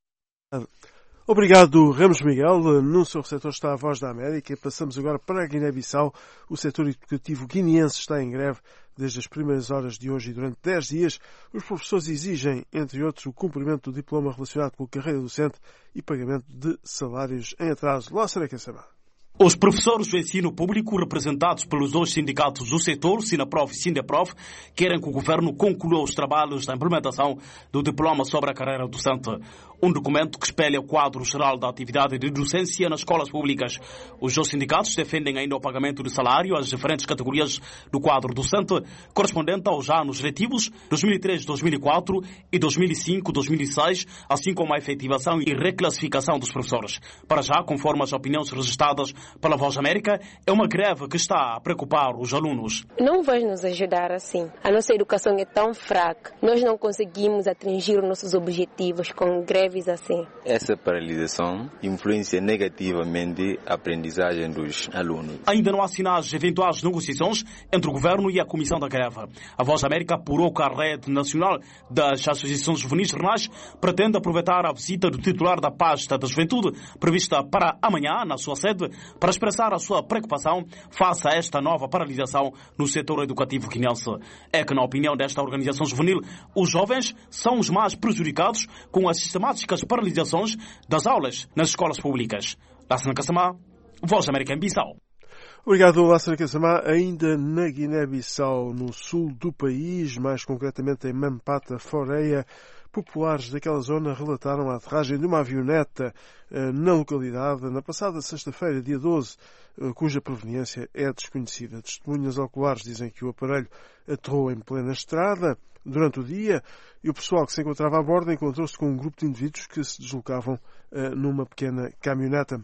Obrigado, Ramos Miguel. No seu receptor está a Voz da América. Passamos agora para a Guiné-Bissau. O setor educativo guineense está em greve desde as primeiras horas de hoje e durante dez dias. Os professores exigem, entre outros, o cumprimento do diploma relacionado com a carreira docente e pagamento de salários em atraso. Lá será que é saber. Os professores do ensino público, representados pelos dois sindicatos do setor, Sinaprof e Sindeprof, querem que o governo conclua os trabalhos da implementação do diploma sobre a carreira docente. Um documento que espelha o quadro geral da atividade de docência nas escolas públicas. Os dois sindicatos defendem ainda o pagamento de salário às diferentes categorias do quadro docente, correspondente aos anos letivos dois mil e três, dois mil e quatro e dois mil e cinco, dois mil e seis, assim como a efetivação e reclassificação dos professores. Para já, conforme as opiniões registradas pela Voz América, é uma greve que está a preocupar os alunos. Não vai nos ajudar assim. A nossa educação é tão fraca. Nós não conseguimos atingir os nossos objetivos com greves assim. Essa paralisação influencia negativamente a aprendizagem dos alunos. Ainda não há sinais de eventuais negociações entre o governo e a comissão da greve. A Voz América apurou que a Rede Nacional das Associações Juvenis Renais pretende aproveitar a visita do titular da pasta da Juventude, prevista para amanhã na sua sede, para expressar a sua preocupação face a esta nova paralisação no setor educativo guineense. É que, na opinião desta organização juvenil, os jovens são os mais prejudicados com as sistemáticas paralisações das aulas nas escolas públicas. Lassana Kassamá, Voz América em Bissau. Obrigado, Lassana Kassamá. Ainda na Guiné-Bissau, no sul do país, mais concretamente em Mampata Foreia, populares daquela zona relataram a aterragem de uma avioneta na localidade na passada sexta-feira, dia doze, cuja proveniência é desconhecida. Testemunhas oculares dizem que o aparelho aterrou em plena estrada durante o dia e o pessoal que se encontrava a bordo encontrou-se com um grupo de indivíduos que se deslocavam numa pequena caminhoneta.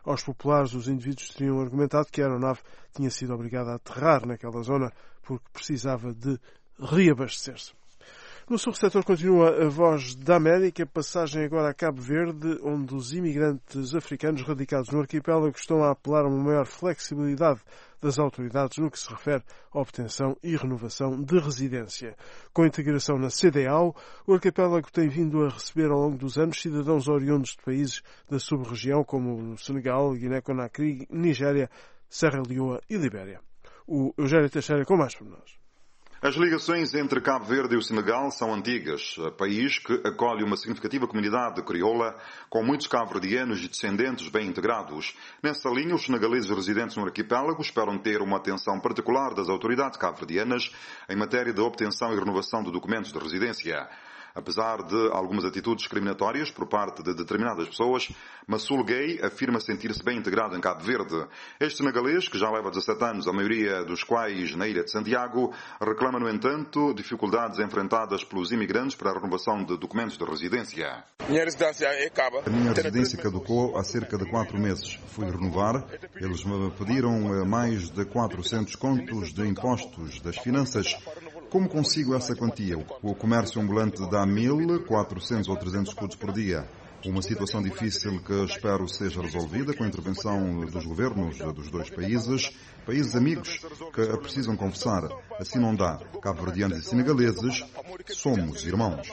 aos populares, os indivíduos teriam argumentado que a aeronave tinha sido obrigada a aterrar naquela zona porque precisava de reabastecer-se. No subsetor continua a Voz da América, passagem agora a Cabo Verde, onde os imigrantes africanos radicados no arquipélago estão a apelar a uma maior flexibilidade das autoridades no que se refere à obtenção e renovação de residência. Com a integração na C D A O, o arquipélago tem vindo a receber ao longo dos anos cidadãos oriundos de países da sub-região como o Senegal, Guiné-Conakry, Nigéria, Serra Leoa e Libéria. O Eugênio Teixeira com mais pormenores. As ligações entre Cabo Verde e o Senegal são antigas, país que acolhe uma significativa comunidade crioula, com muitos cabo-verdianos e descendentes bem integrados. Nessa linha, os senegaleses residentes no arquipélago esperam ter uma atenção particular das autoridades cabo-verdianas em matéria de obtenção e renovação de documentos de residência. Apesar de algumas atitudes discriminatórias por parte de determinadas pessoas, Massul Gay afirma sentir-se bem integrado em Cabo Verde. Este senegalês, que já leva dezassete anos, a maioria dos quais na ilha de Santiago, reclama, no entanto, dificuldades enfrentadas pelos imigrantes para a renovação de documentos de residência. A minha residência caducou há cerca de quatro meses. Fui renovar. Eles me pediram mais de quatrocentos contos de impostos das finanças. Como consigo essa quantia? O comércio ambulante dá mil, quatrocentos ou trezentos escudos por dia. Uma situação difícil que espero seja resolvida com a intervenção dos governos dos dois países, países amigos que precisam conversar. Assim não dá. Cabo-verdianos e senegaleses somos irmãos.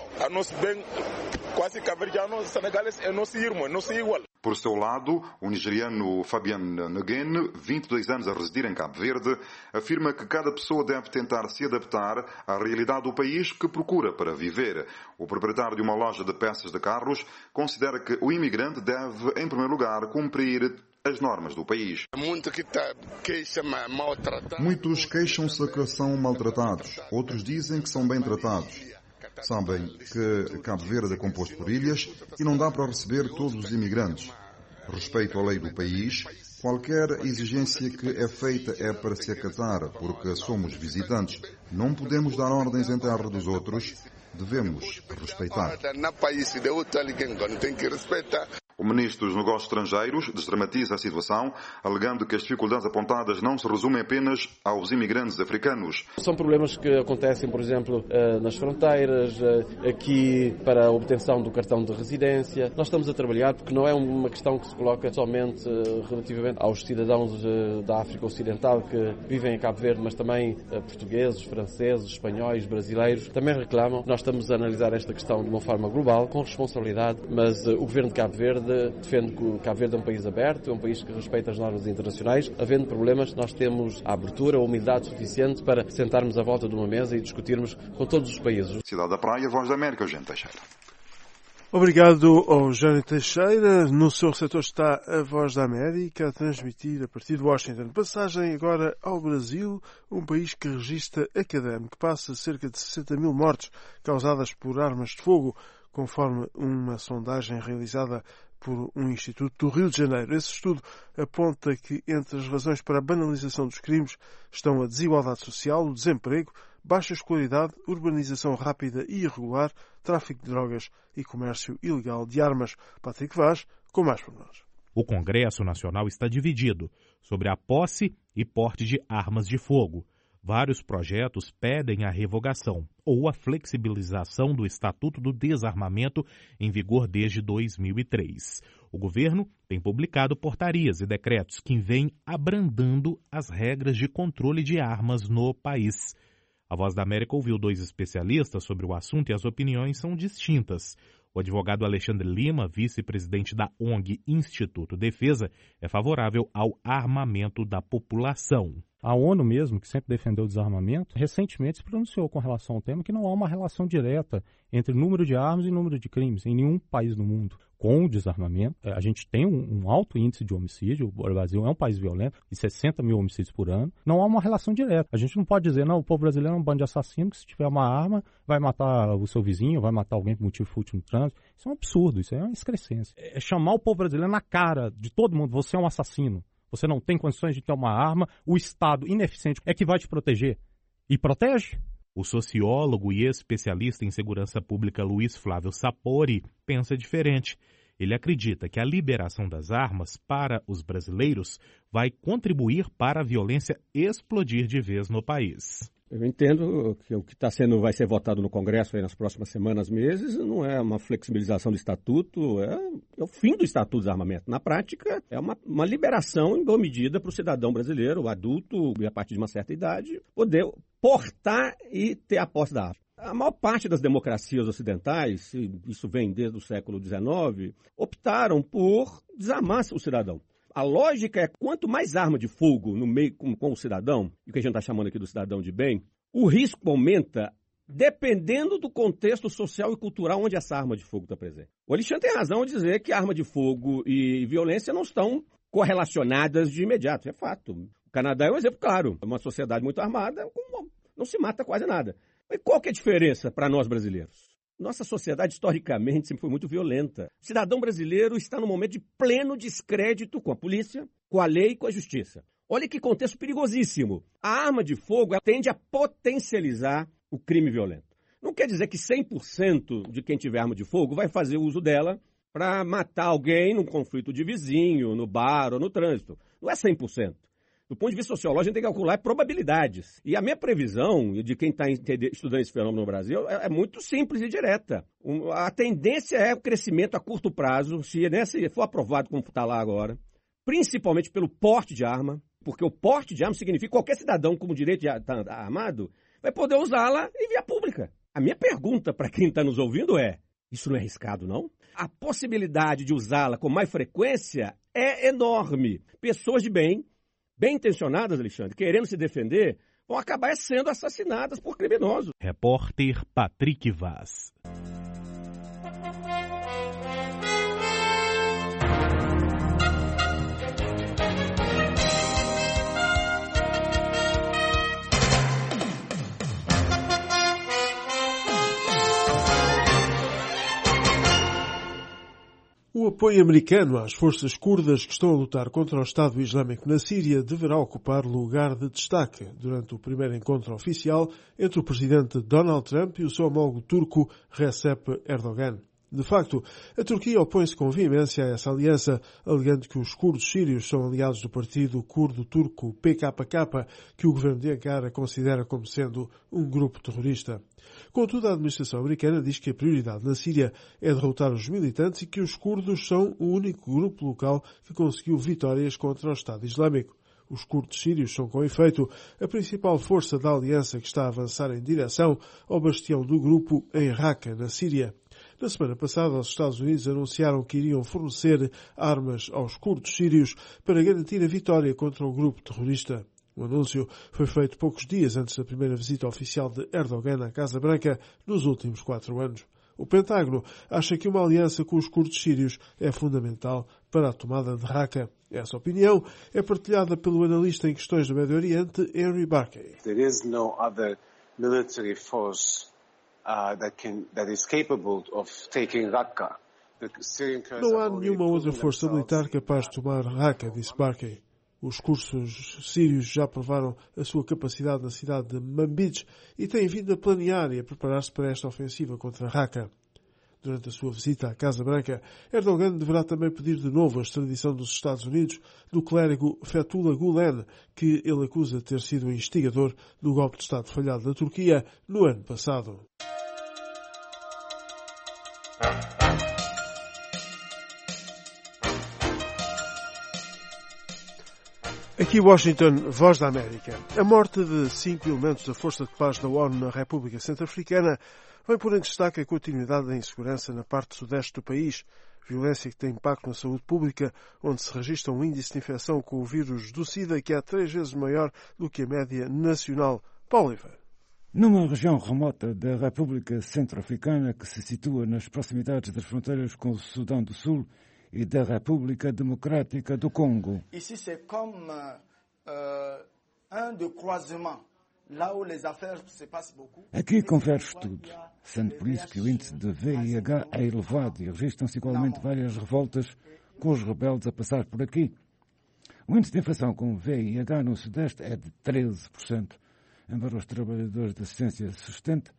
Por seu lado, o nigeriano Fabian Nguyen, vinte e dois anos a residir em Cabo Verde, afirma que cada pessoa deve tentar se adaptar à realidade do país que procura para viver. O proprietário de uma loja de peças de carros considera que o imigrante deve, em primeiro lugar, cumprir as normas do país. Muitos queixam-se que são maltratados. Outros dizem que são bem tratados. Sabem que Cabo Verde é composto por ilhas e não dá para receber todos os imigrantes. Respeito à lei do país, qualquer exigência que é feita é para se acatar, porque somos visitantes. Não podemos dar ordens em terra dos outros, devemos respeitar. O ministro dos Negócios Estrangeiros desdramatiza a situação, alegando que as dificuldades apontadas não se resumem apenas aos imigrantes africanos. São problemas que acontecem, por exemplo, nas fronteiras, aqui para a obtenção do cartão de residência. Nós estamos a trabalhar porque não é uma questão que se coloca somente relativamente aos cidadãos da África Ocidental que vivem em Cabo Verde, mas também portugueses, franceses, espanhóis, brasileiros. Também reclamam. Nós estamos a analisar esta questão de uma forma global, com responsabilidade, mas o governo de Cabo Verde defende que o Cabo Verde é um país aberto, é um país que respeita as normas internacionais. Havendo problemas, nós temos a abertura, a humildade suficiente para sentarmos à volta de uma mesa e discutirmos com todos os países. Cidade da Praia, Voz da América, Eugênio Teixeira. Obrigado ao Eugênio Teixeira. No seu receptor está a Voz da América, a transmitir a partir de Washington. Passagem agora ao Brasil, um país que registra a cada ano que passa cerca de sessenta mil mortes causadas por armas de fogo, conforme uma sondagem realizada por um instituto do Rio de Janeiro. Esse estudo aponta que entre as razões para a banalização dos crimes estão a desigualdade social, o desemprego, baixa escolaridade, urbanização rápida e irregular, tráfico de drogas e comércio ilegal de armas. Patrick Vaz, com mais pormenores. O Congresso Nacional está dividido sobre a posse e porte de armas de fogo. Vários projetos pedem a revogação ou a flexibilização do Estatuto do Desarmamento em vigor desde dois mil e três. O governo tem publicado portarias e decretos que vêm abrandando as regras de controle de armas no país. A Voz da América ouviu dois especialistas sobre o assunto e as opiniões são distintas. O advogado Alexandre Lima, vice-presidente da O N G Instituto Defesa, é favorável ao armamento da população. A ONU mesmo, que sempre defendeu o desarmamento, recentemente se pronunciou com relação ao tema que não há uma relação direta entre número de armas e número de crimes em nenhum país do mundo. Com o desarmamento, a gente tem um, um alto índice de homicídio, o Brasil é um país violento, de sessenta mil homicídios por ano, não há uma relação direta. A gente não pode dizer, não, o povo brasileiro é um bando de assassinos que se tiver uma arma vai matar o seu vizinho, vai matar alguém por motivo fútil no trânsito. Isso é um absurdo, isso é uma excrescência. É chamar o povo brasileiro na cara de todo mundo, você é um assassino. Você não tem condições de ter uma arma, o Estado ineficiente é que vai te proteger. E protege. O sociólogo e especialista em segurança pública Luiz Flávio Sapori pensa diferente. Ele acredita que a liberação das armas para os brasileiros vai contribuir para a violência explodir de vez no país. Eu entendo que o que está sendo, vai ser votado no Congresso aí nas próximas semanas, meses, não é uma flexibilização do Estatuto, é, é o fim do Estatuto do Desarmamento. Na prática, é uma, uma liberação em boa medida para o cidadão brasileiro, o adulto, e a partir de uma certa idade, poder portar e ter a posse da arma. A maior parte das democracias ocidentais, isso vem desde o século dezenove, optaram por desarmar o cidadão. A lógica é quanto mais arma de fogo no meio com, com o cidadão, e o que a gente está chamando aqui do cidadão de bem, o risco aumenta dependendo do contexto social e cultural onde essa arma de fogo está presente. O Alexandre tem razão ao dizer que arma de fogo e violência não estão correlacionadas de imediato, é fato. O Canadá é um exemplo claro, é uma sociedade muito armada, não se mata quase nada. Mas qual que é a diferença para nós brasileiros? Nossa sociedade, historicamente, sempre foi muito violenta. O cidadão brasileiro está num momento de pleno descrédito com a polícia, com a lei e com a justiça. Olha que contexto perigosíssimo. A arma de fogo tende a potencializar o crime violento. Não quer dizer que cem por cento de quem tiver arma de fogo vai fazer uso dela para matar alguém num conflito de vizinho, no bar ou no trânsito. Não é cem por cento. Do ponto de vista sociológico, a gente tem que calcular probabilidades. E a minha previsão, de quem está estudando esse fenômeno no Brasil, é muito simples e direta. A tendência é o crescimento a curto prazo, se nesse for aprovado como está lá agora, principalmente pelo porte de arma, porque o porte de arma significa que qualquer cidadão com direito de estar armado vai poder usá-la em via pública. A minha pergunta para quem está nos ouvindo é, isso não é arriscado, não? A possibilidade de usá-la com mais frequência é enorme. Pessoas de bem, bem intencionadas, Alexandre, querendo se defender, vão acabar sendo assassinadas por criminosos. Repórter Patrick Vaz. O apoio americano às forças curdas que estão a lutar contra o Estado Islâmico na Síria deverá ocupar lugar de destaque durante o primeiro encontro oficial entre o presidente Donald Trump e o seu homólogo turco Recep Erdogan. De facto, a Turquia opõe-se com veemência a essa aliança, alegando que os curdos sírios são aliados do partido curdo turco P K K, que o governo de Ankara considera como sendo um grupo terrorista. Contudo, a administração americana diz que a prioridade na Síria é derrotar os militantes e que os curdos são o único grupo local que conseguiu vitórias contra o Estado Islâmico. Os curdos sírios são, com efeito, a principal força da aliança que está a avançar em direção ao bastião do grupo em Raqqa, na Síria. Na semana passada, os Estados Unidos anunciaram que iriam fornecer armas aos curdos sírios para garantir a vitória contra o grupo terrorista. O anúncio foi feito poucos dias antes da primeira visita oficial de Erdogan à Casa Branca nos últimos quatro anos. O Pentágono acha que uma aliança com os curdos sírios é fundamental para a tomada de Raqqa. Essa opinião é partilhada pelo analista em questões do Médio Oriente, Henry Barkey. There is no other military force Uh, that can, that is capable of taking Raqqa. Não há nenhuma outra força militar capaz de tomar Raqqa, disse Barkey. Os cursos sírios já provaram a sua capacidade na cidade de Manbij e têm vindo a planear e a preparar-se para esta ofensiva contra Raqqa. Durante a sua visita à Casa Branca, Erdogan deverá também pedir de novo a extradição dos Estados Unidos do clérigo Fethullah Gulen, que ele acusa de ter sido o instigador do golpe de Estado falhado da Turquia no ano passado. Aqui Washington, Voz da América. A morte de cinco elementos da Força de Paz da ONU na República Centro-Africana vem pôr em destaque a continuidade da insegurança na parte sudeste do país, violência que tem impacto na saúde pública, onde se registra um índice de infecção com o vírus do SIDA que é três vezes maior do que a média nacional. Paulo Oliveira. Numa região remota da República Centro-Africana que se situa nas proximidades das fronteiras com o Sudão do Sul e da República Democrática do Congo. Ici c'est comme uh, un de croisement, là où les affaires se passent beaucoup. Aqui converge tudo, sendo por isso que o índice de V I H é elevado e registram-se igualmente várias revoltas com os rebeldes a passar por aqui. O índice de infecção com V I H no Sudeste é de treze por cento, embora os trabalhadores de assistência sustentem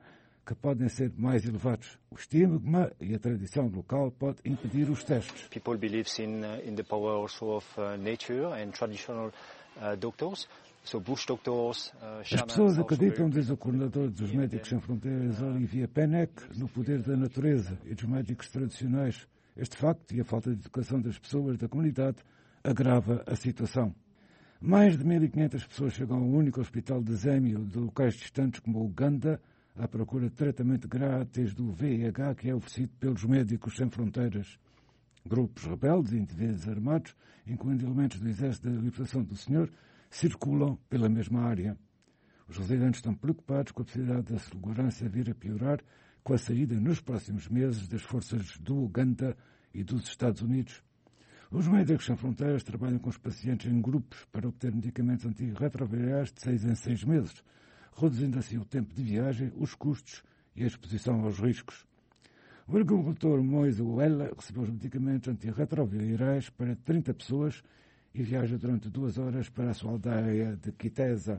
que podem ser mais elevados. O estigma e a tradição local podem impedir os testes. People believe in uh, in the power also of uh, nature and traditional uh, doctors. So bush doctors, uh, As pessoas acreditam, diz o coordenador dos Médicos Sem Fronteiras, Olivier Penec, no poder da natureza e dos médicos tradicionais. Este facto e a falta de educação das pessoas da comunidade agrava a situação. Mais de mil e quinhentas pessoas chegam ao único hospital de Zémio de locais distantes como Uganda à procura de tratamento grátis do V I H que é oferecido pelos Médicos Sem Fronteiras. Grupos rebeldes e indivíduos armados, incluindo elementos do Exército da Libertação do Senhor, circulam pela mesma área. Os residentes estão preocupados com a possibilidade da segurança vir a piorar com a saída nos próximos meses das forças do Uganda e dos Estados Unidos. Os Médicos Sem Fronteiras trabalham com os pacientes em grupos para obter medicamentos antirretrovirais de seis em seis meses, reduzindo assim o tempo de viagem, os custos e a exposição aos riscos. O agricultor Moise Uela recebeu os medicamentos antirretrovirais para trinta pessoas e viaja durante duas horas para a sua aldeia de Kiteza.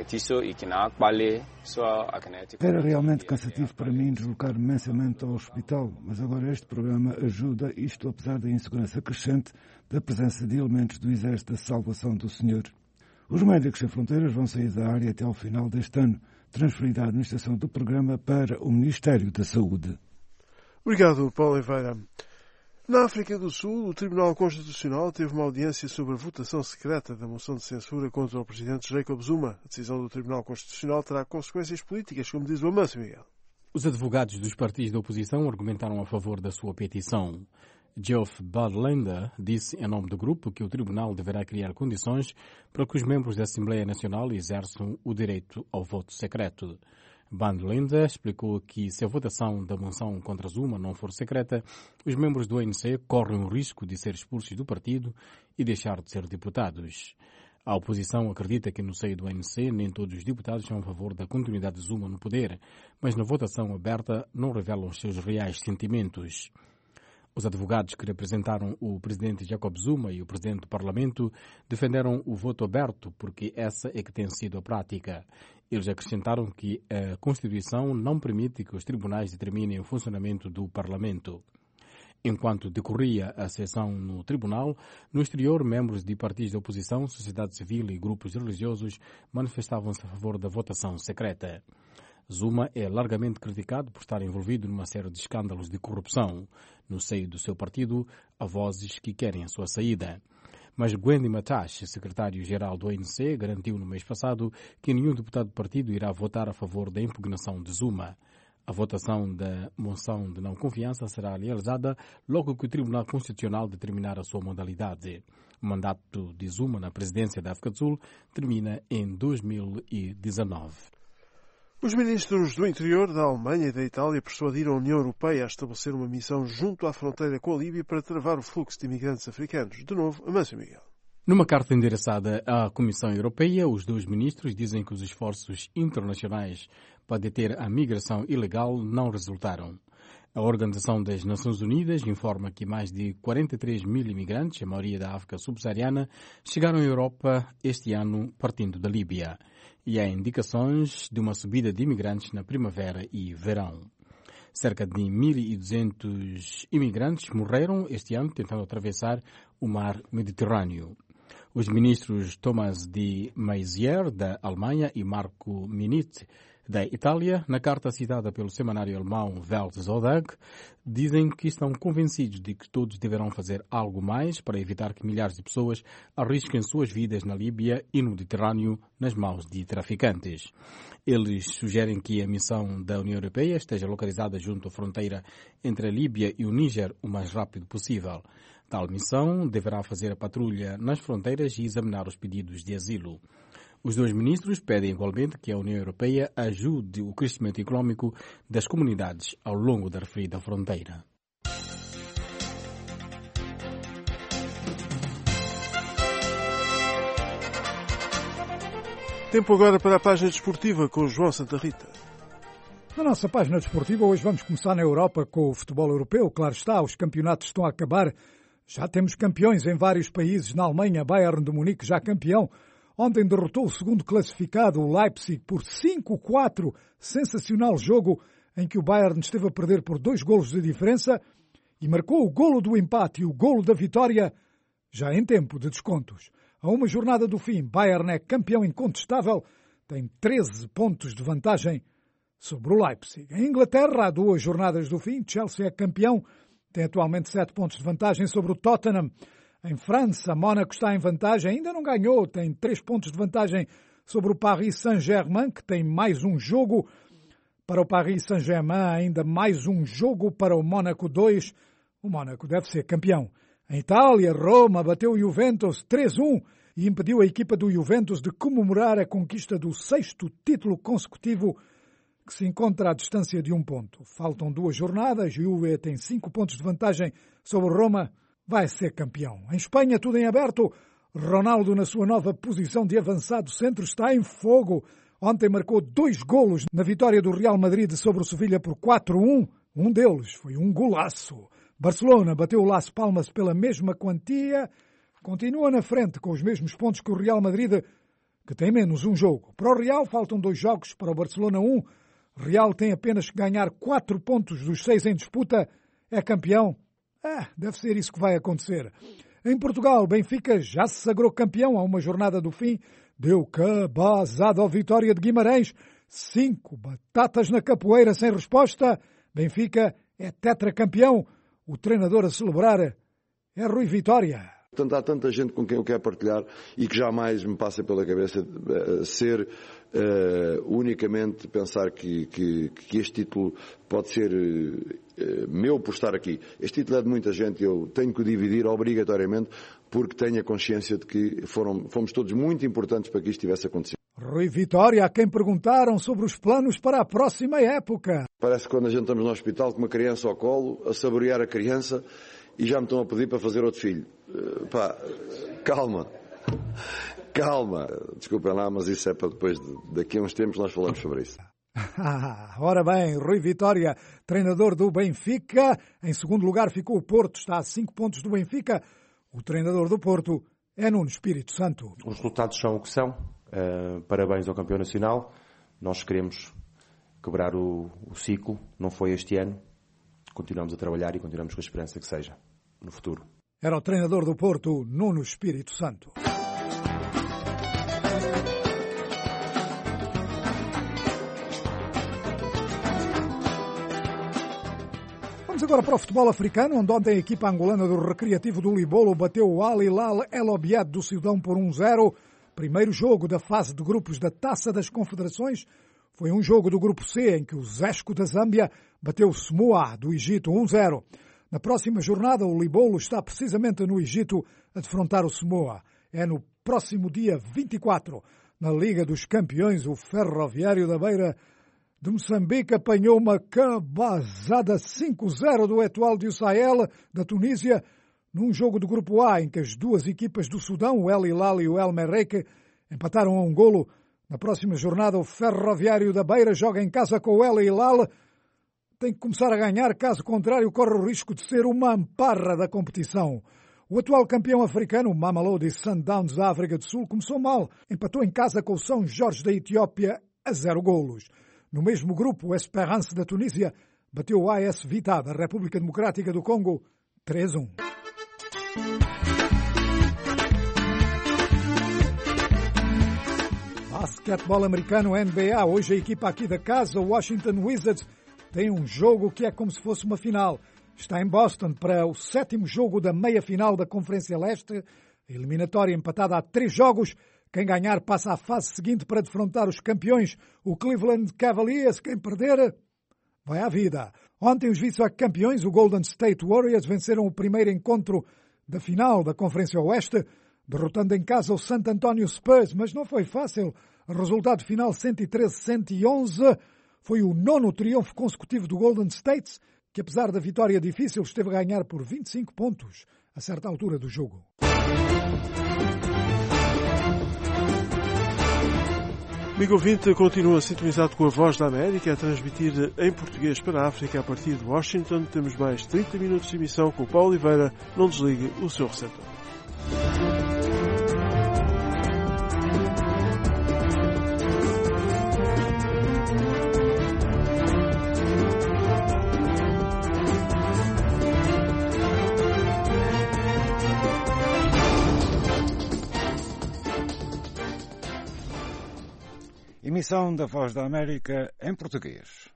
Era realmente cansativo para mim deslocar-me mensalmente ao hospital, mas agora este programa ajuda, isto apesar da insegurança crescente da presença de elementos do Exército da Salvação do Senhor. Os Médicos Sem Fronteiras vão sair da área até ao final deste ano, transferida a administração do programa para o Ministério da Saúde. Obrigado, Paulo Oliveira. Na África do Sul, o Tribunal Constitucional teve uma audiência sobre a votação secreta da moção de censura contra o presidente Jacob Zuma. A decisão do Tribunal Constitucional terá consequências políticas, como diz o Amâncio Miguel. Os advogados dos partidos da oposição argumentaram a favor da sua petição. Geoff Badlander disse em nome do grupo que o Tribunal deverá criar condições para que os membros da Assembleia Nacional exerçam o direito ao voto secreto. Badlander explicou que se a votação da moção contra Zuma não for secreta, os membros do A N C correm o risco de ser expulsos do partido e deixar de ser deputados. A oposição acredita que no seio do A N C nem todos os deputados são a favor da continuidade de Zuma no poder, mas na votação aberta não revelam os seus reais sentimentos. Os advogados que representaram o presidente Jacob Zuma e o presidente do Parlamento defenderam o voto aberto porque essa é que tem sido a prática. Eles acrescentaram que a Constituição não permite que os tribunais determinem o funcionamento do Parlamento. Enquanto decorria a sessão no tribunal, no exterior, membros de partidos da oposição, sociedade civil e grupos religiosos manifestavam-se a favor da votação secreta. Zuma é largamente criticado por estar envolvido numa série de escândalos de corrupção. No seio do seu partido, há vozes que querem a sua saída. Mas Gwendi Matache, secretário-geral do A N C, garantiu no mês passado que nenhum deputado do partido irá votar a favor da impugnação de Zuma. A votação da moção de não confiança será realizada logo que o Tribunal Constitucional determinar a sua modalidade. O mandato de Zuma na presidência da África do Sul termina em dois mil e dezenove. Os ministros do interior da Alemanha e da Itália persuadiram a União Europeia a estabelecer uma missão junto à fronteira com a Líbia para travar o fluxo de imigrantes africanos. De novo, Amâncio Miguel. Numa carta endereçada à Comissão Europeia, os dois ministros dizem que os esforços internacionais para deter a migração ilegal não resultaram. A Organização das Nações Unidas informa que mais de quarenta e três mil imigrantes, a maioria da África subsaariana, chegaram à Europa este ano partindo da Líbia. E há indicações de uma subida de imigrantes na primavera e verão. Cerca de mil e duzentos imigrantes morreram este ano tentando atravessar o mar Mediterrâneo. Os ministros Thomas de Maizière, da Alemanha, e Marco Minniti, da Itália, na carta citada pelo semanário alemão Welt Sonntag, dizem que estão convencidos de que todos deverão fazer algo mais para evitar que milhares de pessoas arrisquem suas vidas na Líbia e no Mediterrâneo nas mãos de traficantes. Eles sugerem que a missão da União Europeia esteja localizada junto à fronteira entre a Líbia e o Níger o mais rápido possível. Tal missão deverá fazer a patrulha nas fronteiras e examinar os pedidos de asilo. Os dois ministros pedem igualmente que a União Europeia ajude o crescimento econômico das comunidades ao longo da referida fronteira. Tempo agora para a página desportiva com o João Santa Rita. Na nossa página desportiva hoje vamos começar na Europa com o futebol europeu. Claro está, os campeonatos estão a acabar. Já temos campeões em vários países. Na Alemanha, Bayern de Munique já campeão. Ontem derrotou o segundo classificado, o Leipzig, por cinco a quatro. Sensacional jogo em que o Bayern esteve a perder por dois golos de diferença e marcou o golo do empate e o golo da vitória já em tempo de descontos. A uma jornada do fim, Bayern é campeão incontestável, tem treze pontos de vantagem sobre o Leipzig. Em Inglaterra, há duas jornadas do fim, Chelsea é campeão, tem atualmente sete pontos de vantagem sobre o Tottenham. Em França, Mónaco está em vantagem, ainda não ganhou, tem três pontos de vantagem sobre o Paris Saint-Germain, que tem mais um jogo. Para o Paris Saint-Germain, ainda mais um jogo para o Mónaco dois. O Mónaco deve ser campeão. Em Itália, Roma bateu o Juventus três a um e impediu a equipa do Juventus de comemorar a conquista do sexto título consecutivo, que se encontra à distância de um ponto. Faltam duas jornadas, Juve tem cinco pontos de vantagem sobre Roma, vai ser campeão. Em Espanha, tudo em aberto. Ronaldo, na sua nova posição de avançado centro, está em fogo. Ontem marcou dois golos na vitória do Real Madrid sobre o Sevilha por quatro a um. Um deles foi um golaço. Barcelona bateu o Las Palmas pela mesma quantia. Continua na frente com os mesmos pontos que o Real Madrid, que tem menos um jogo. Para o Real faltam dois jogos, para o Barcelona um. Real tem apenas que ganhar quatro pontos dos seis em disputa. É campeão? Ah, deve ser isso que vai acontecer. Em Portugal, Benfica já se sagrou campeão a uma jornada do fim. Deu cabazada ao Vitória de Guimarães. Cinco batatas na capoeira sem resposta. Benfica é tetracampeão. O treinador a celebrar é Rui Vitória. Portanto, há tanta gente com quem eu quero partilhar e que jamais me passa pela cabeça uh, ser uh, unicamente pensar que, que, que este título pode ser uh, meu por estar aqui. Este título é de muita gente e eu tenho que o dividir obrigatoriamente porque tenho a consciência de que foram, fomos todos muito importantes para que isto tivesse acontecido. Rui Vitória, a quem perguntaram sobre os planos para a próxima época. Parece que quando a gente estamos no hospital com uma criança ao colo, a saborear a criança, e já me estão a pedir para fazer outro filho. Uh, pá, calma, calma. Desculpem lá, mas isso é para depois, de, daqui a uns tempos nós falamos sobre isso. Ah, ora bem, Rui Vitória, treinador do Benfica. Em segundo lugar ficou o Porto, está a cinco pontos do Benfica. O treinador do Porto é Nuno Espírito Santo. Os resultados são o que são. Uh, parabéns ao campeão nacional. Nós queremos quebrar o, o ciclo. Não foi este ano. Continuamos a trabalhar e continuamos com a esperança que seja no futuro. Era o treinador do Porto, Nuno Espírito Santo. Vamos agora para o futebol africano, onde ontem a equipa angolana do Recreativo do Libolo bateu o Al Hilal El Obiad do Sudão por um a zero. Primeiro jogo da fase de grupos da Taça das Confederações. Foi um jogo do grupo C em que o Zesco da Zâmbia bateu o Samoa do Egito um a zero. Na próxima jornada, o Libolo está precisamente no Egito a defrontar o Samoa. É no próximo dia vinte e quatro. Na Liga dos Campeões, o Ferroviário da Beira de Moçambique apanhou uma cabazada cinco a zero do Etoile du Sahel da Tunísia, num jogo do grupo A em que as duas equipas do Sudão, o El Hilal e o El Merreikh, empataram a um golo. Na próxima jornada, o Ferroviário da Beira joga em casa com o El Hilal. Tem que começar a ganhar, caso contrário corre o risco de ser uma amparra da competição. O atual campeão africano, o Mamelodi Sundowns da África do Sul, começou mal. Empatou em casa com o São Jorge da Etiópia a zero golos. No mesmo grupo, o Esperance da Tunísia bateu o A S Vita da República Democrática do Congo três a um. Basquetebol americano N B A. Hoje a equipa aqui da casa, o Washington Wizards, tem um jogo que é como se fosse uma final. Está em Boston para o sétimo jogo da meia-final da Conferência Leste. Eliminatória empatada a três jogos. Quem ganhar passa à fase seguinte para defrontar os campeões, o Cleveland Cavaliers. Quem perder, vai à vida. Ontem os vice-campeões, o Golden State Warriors, venceram o primeiro encontro da final da Conferência Oeste, derrotando em casa o San Antonio Spurs, mas não foi fácil. O resultado final cento e treze a cento e onze foi o nono triunfo consecutivo do Golden State, que apesar da vitória difícil esteve a ganhar por vinte e cinco pontos a certa altura do jogo. Amigo ouvinte, continua sintonizado com a Voz da América, a transmitir em português para a África a partir de Washington. Temos mais trinta minutos de emissão com o Paulo Oliveira. Não desligue o seu receptor. Emissão da Voz da América em português.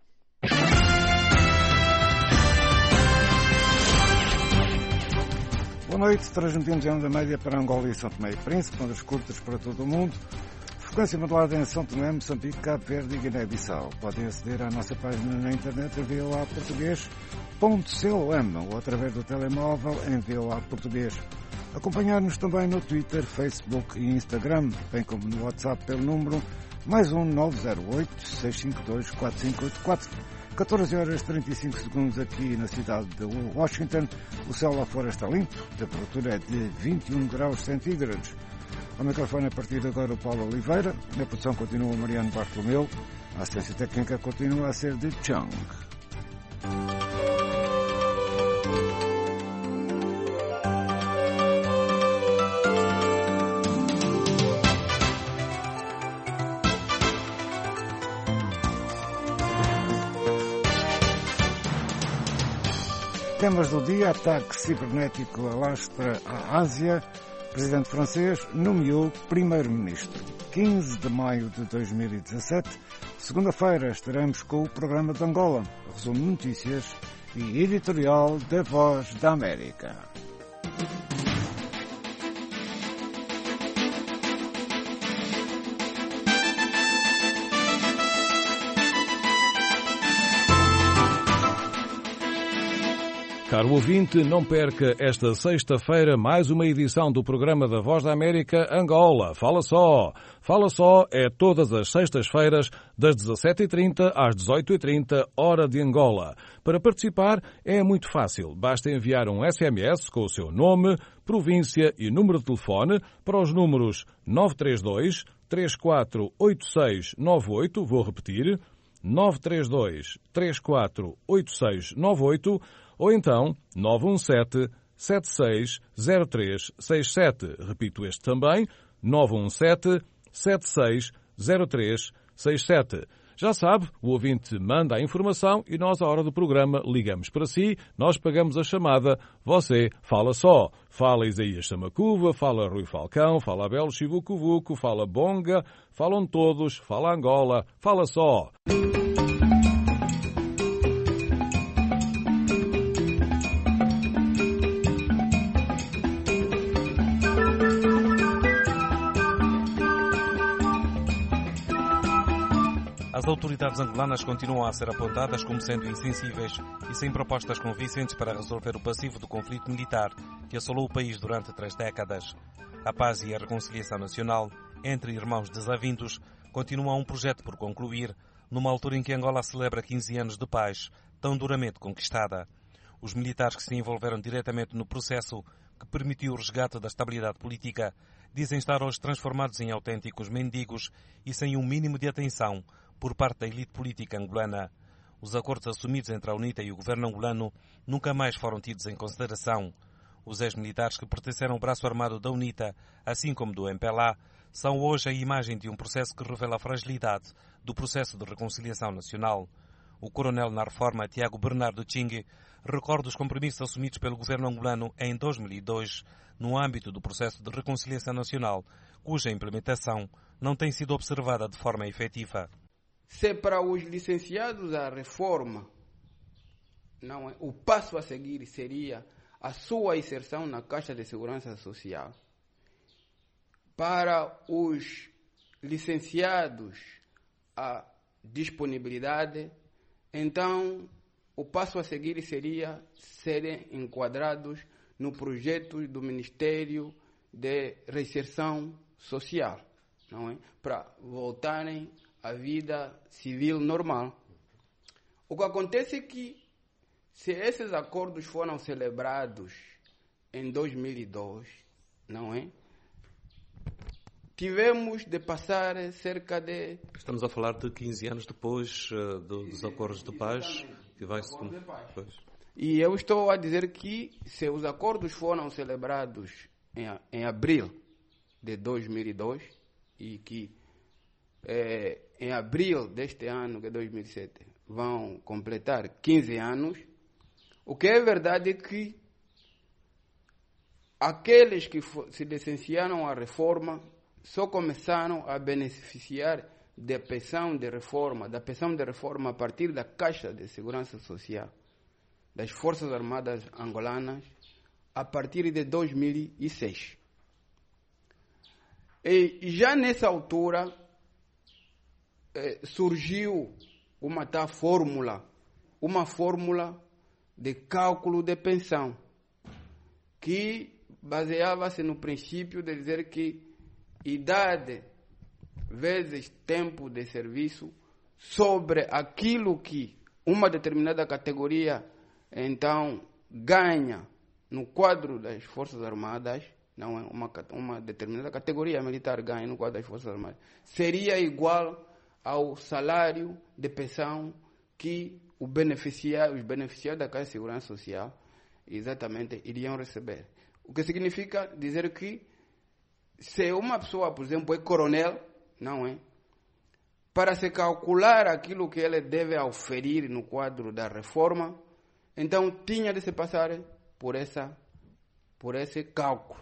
Boa noite, transmitimos em onda média para Angola e São Tomé e Príncipe, ondas curtas para todo o mundo. Frequência modulada em São Tomé, Moçambique, Cabo Verde e Guiné-Bissau. Podem aceder à nossa página na internet em v o a português ponto com ou através do telemóvel em v o a português. Acompanhar-nos também no Twitter, Facebook e Instagram, bem como no WhatsApp pelo número mais um nove zero oito, seis cinco dois, quatro cinco oito quatro. catorze horas e trinta e cinco segundos aqui na cidade de Washington. O céu lá fora está limpo, a temperatura é de vinte e um graus centígrados. Ao microfone a partir de agora o Paulo Oliveira. Na produção continua o Mariano Bartolomeu. A assistência técnica continua a ser de Chung. Temas do dia: ataque cibernético alastra a Ásia. O presidente francês nomeou primeiro-ministro. quinze de maio de dois mil e dezassete, segunda-feira, estaremos com o programa de Angola, resumo de notícias e editorial da Voz da América. Caro ouvinte, não perca esta sexta-feira mais uma edição do programa da Voz da América Angola. Fala só! Fala só é todas as sextas-feiras, das dezassete e trinta às dezoito e trinta, hora de Angola. Para participar é muito fácil. Basta enviar um S M S com o seu nome, província e número de telefone para os números nove três dois, três quatro oito seis nove oito, vou repetir, nove três dois, três quatro oito seis nove oito, ou então nove um sete, sete seis zero três seis sete. Repito este também, nove um sete, sete seis zero três seis sete. Já sabe, o ouvinte manda a informação e nós, à hora do programa, ligamos para si, nós pagamos a chamada, você fala só. Fala Isaías Samacuva, fala Rui Falcão, fala Abel Chivucovuco, fala Bonga, falam todos, fala Angola, fala só. As autoridades angolanas continuam a ser apontadas como sendo insensíveis e sem propostas convincentes para resolver o passivo do conflito militar que assolou o país durante três décadas. A paz e a reconciliação nacional entre irmãos desavindos continuam um projeto por concluir, numa altura em que Angola celebra quinze anos de paz, tão duramente conquistada. Os militares que se envolveram diretamente no processo que permitiu o resgate da estabilidade política dizem estar hoje transformados em autênticos mendigos e sem um mínimo de atenção por parte da elite política angolana. Os acordos assumidos entre a UNITA e o governo angolano nunca mais foram tidos em consideração. Os ex-militares que pertenceram ao braço armado da UNITA, assim como do M P L A, são hoje a imagem de um processo que revela a fragilidade do processo de reconciliação nacional. O coronel na reforma, Tiago Bernardo Chingue, recorda os compromissos assumidos pelo governo angolano em dois mil e dois, no âmbito do processo de reconciliação nacional, cuja implementação não tem sido observada de forma efetiva. Se para os licenciados a reforma, não é, o passo a seguir seria a sua inserção na Caixa de Segurança Social. Para os licenciados a disponibilidade, então o passo a seguir seria serem enquadrados no projeto do Ministério de Reinserção Social, não é? Para voltarem à vida civil normal. O que acontece é que, se esses acordos foram celebrados em dois mil e dois, não é? Tivemos de passar cerca de... Estamos a falar de quinze anos depois uh, dos acordos de paz. Que vai se... Pois. E eu estou a dizer que, se os acordos foram celebrados em, em abril de dois mil e dois e que é, em abril deste ano, que é dois mil e sete, vão completar quinze anos, o que é verdade é que aqueles que se licenciaram à reforma só começaram a beneficiar da pensão de reforma, da pensão de reforma a partir da Caixa de Segurança Social das Forças Armadas Angolanas a partir de dois mil e seis. E já nessa altura eh, surgiu uma tal fórmula, uma fórmula de cálculo de pensão, que baseava-se no princípio de dizer que idade vezes tempo de serviço sobre aquilo que uma determinada categoria então ganha no quadro das Forças Armadas, não é uma, uma determinada categoria militar ganha no quadro das Forças Armadas, seria igual ao salário de pensão que o beneficiário, os beneficiários da Caixa de Segurança Social exatamente iriam receber. O que significa dizer que se uma pessoa, por exemplo, é coronel, não é? Para se calcular aquilo que ele deve oferir no quadro da reforma, então tinha de se passar por, essa, por esse cálculo.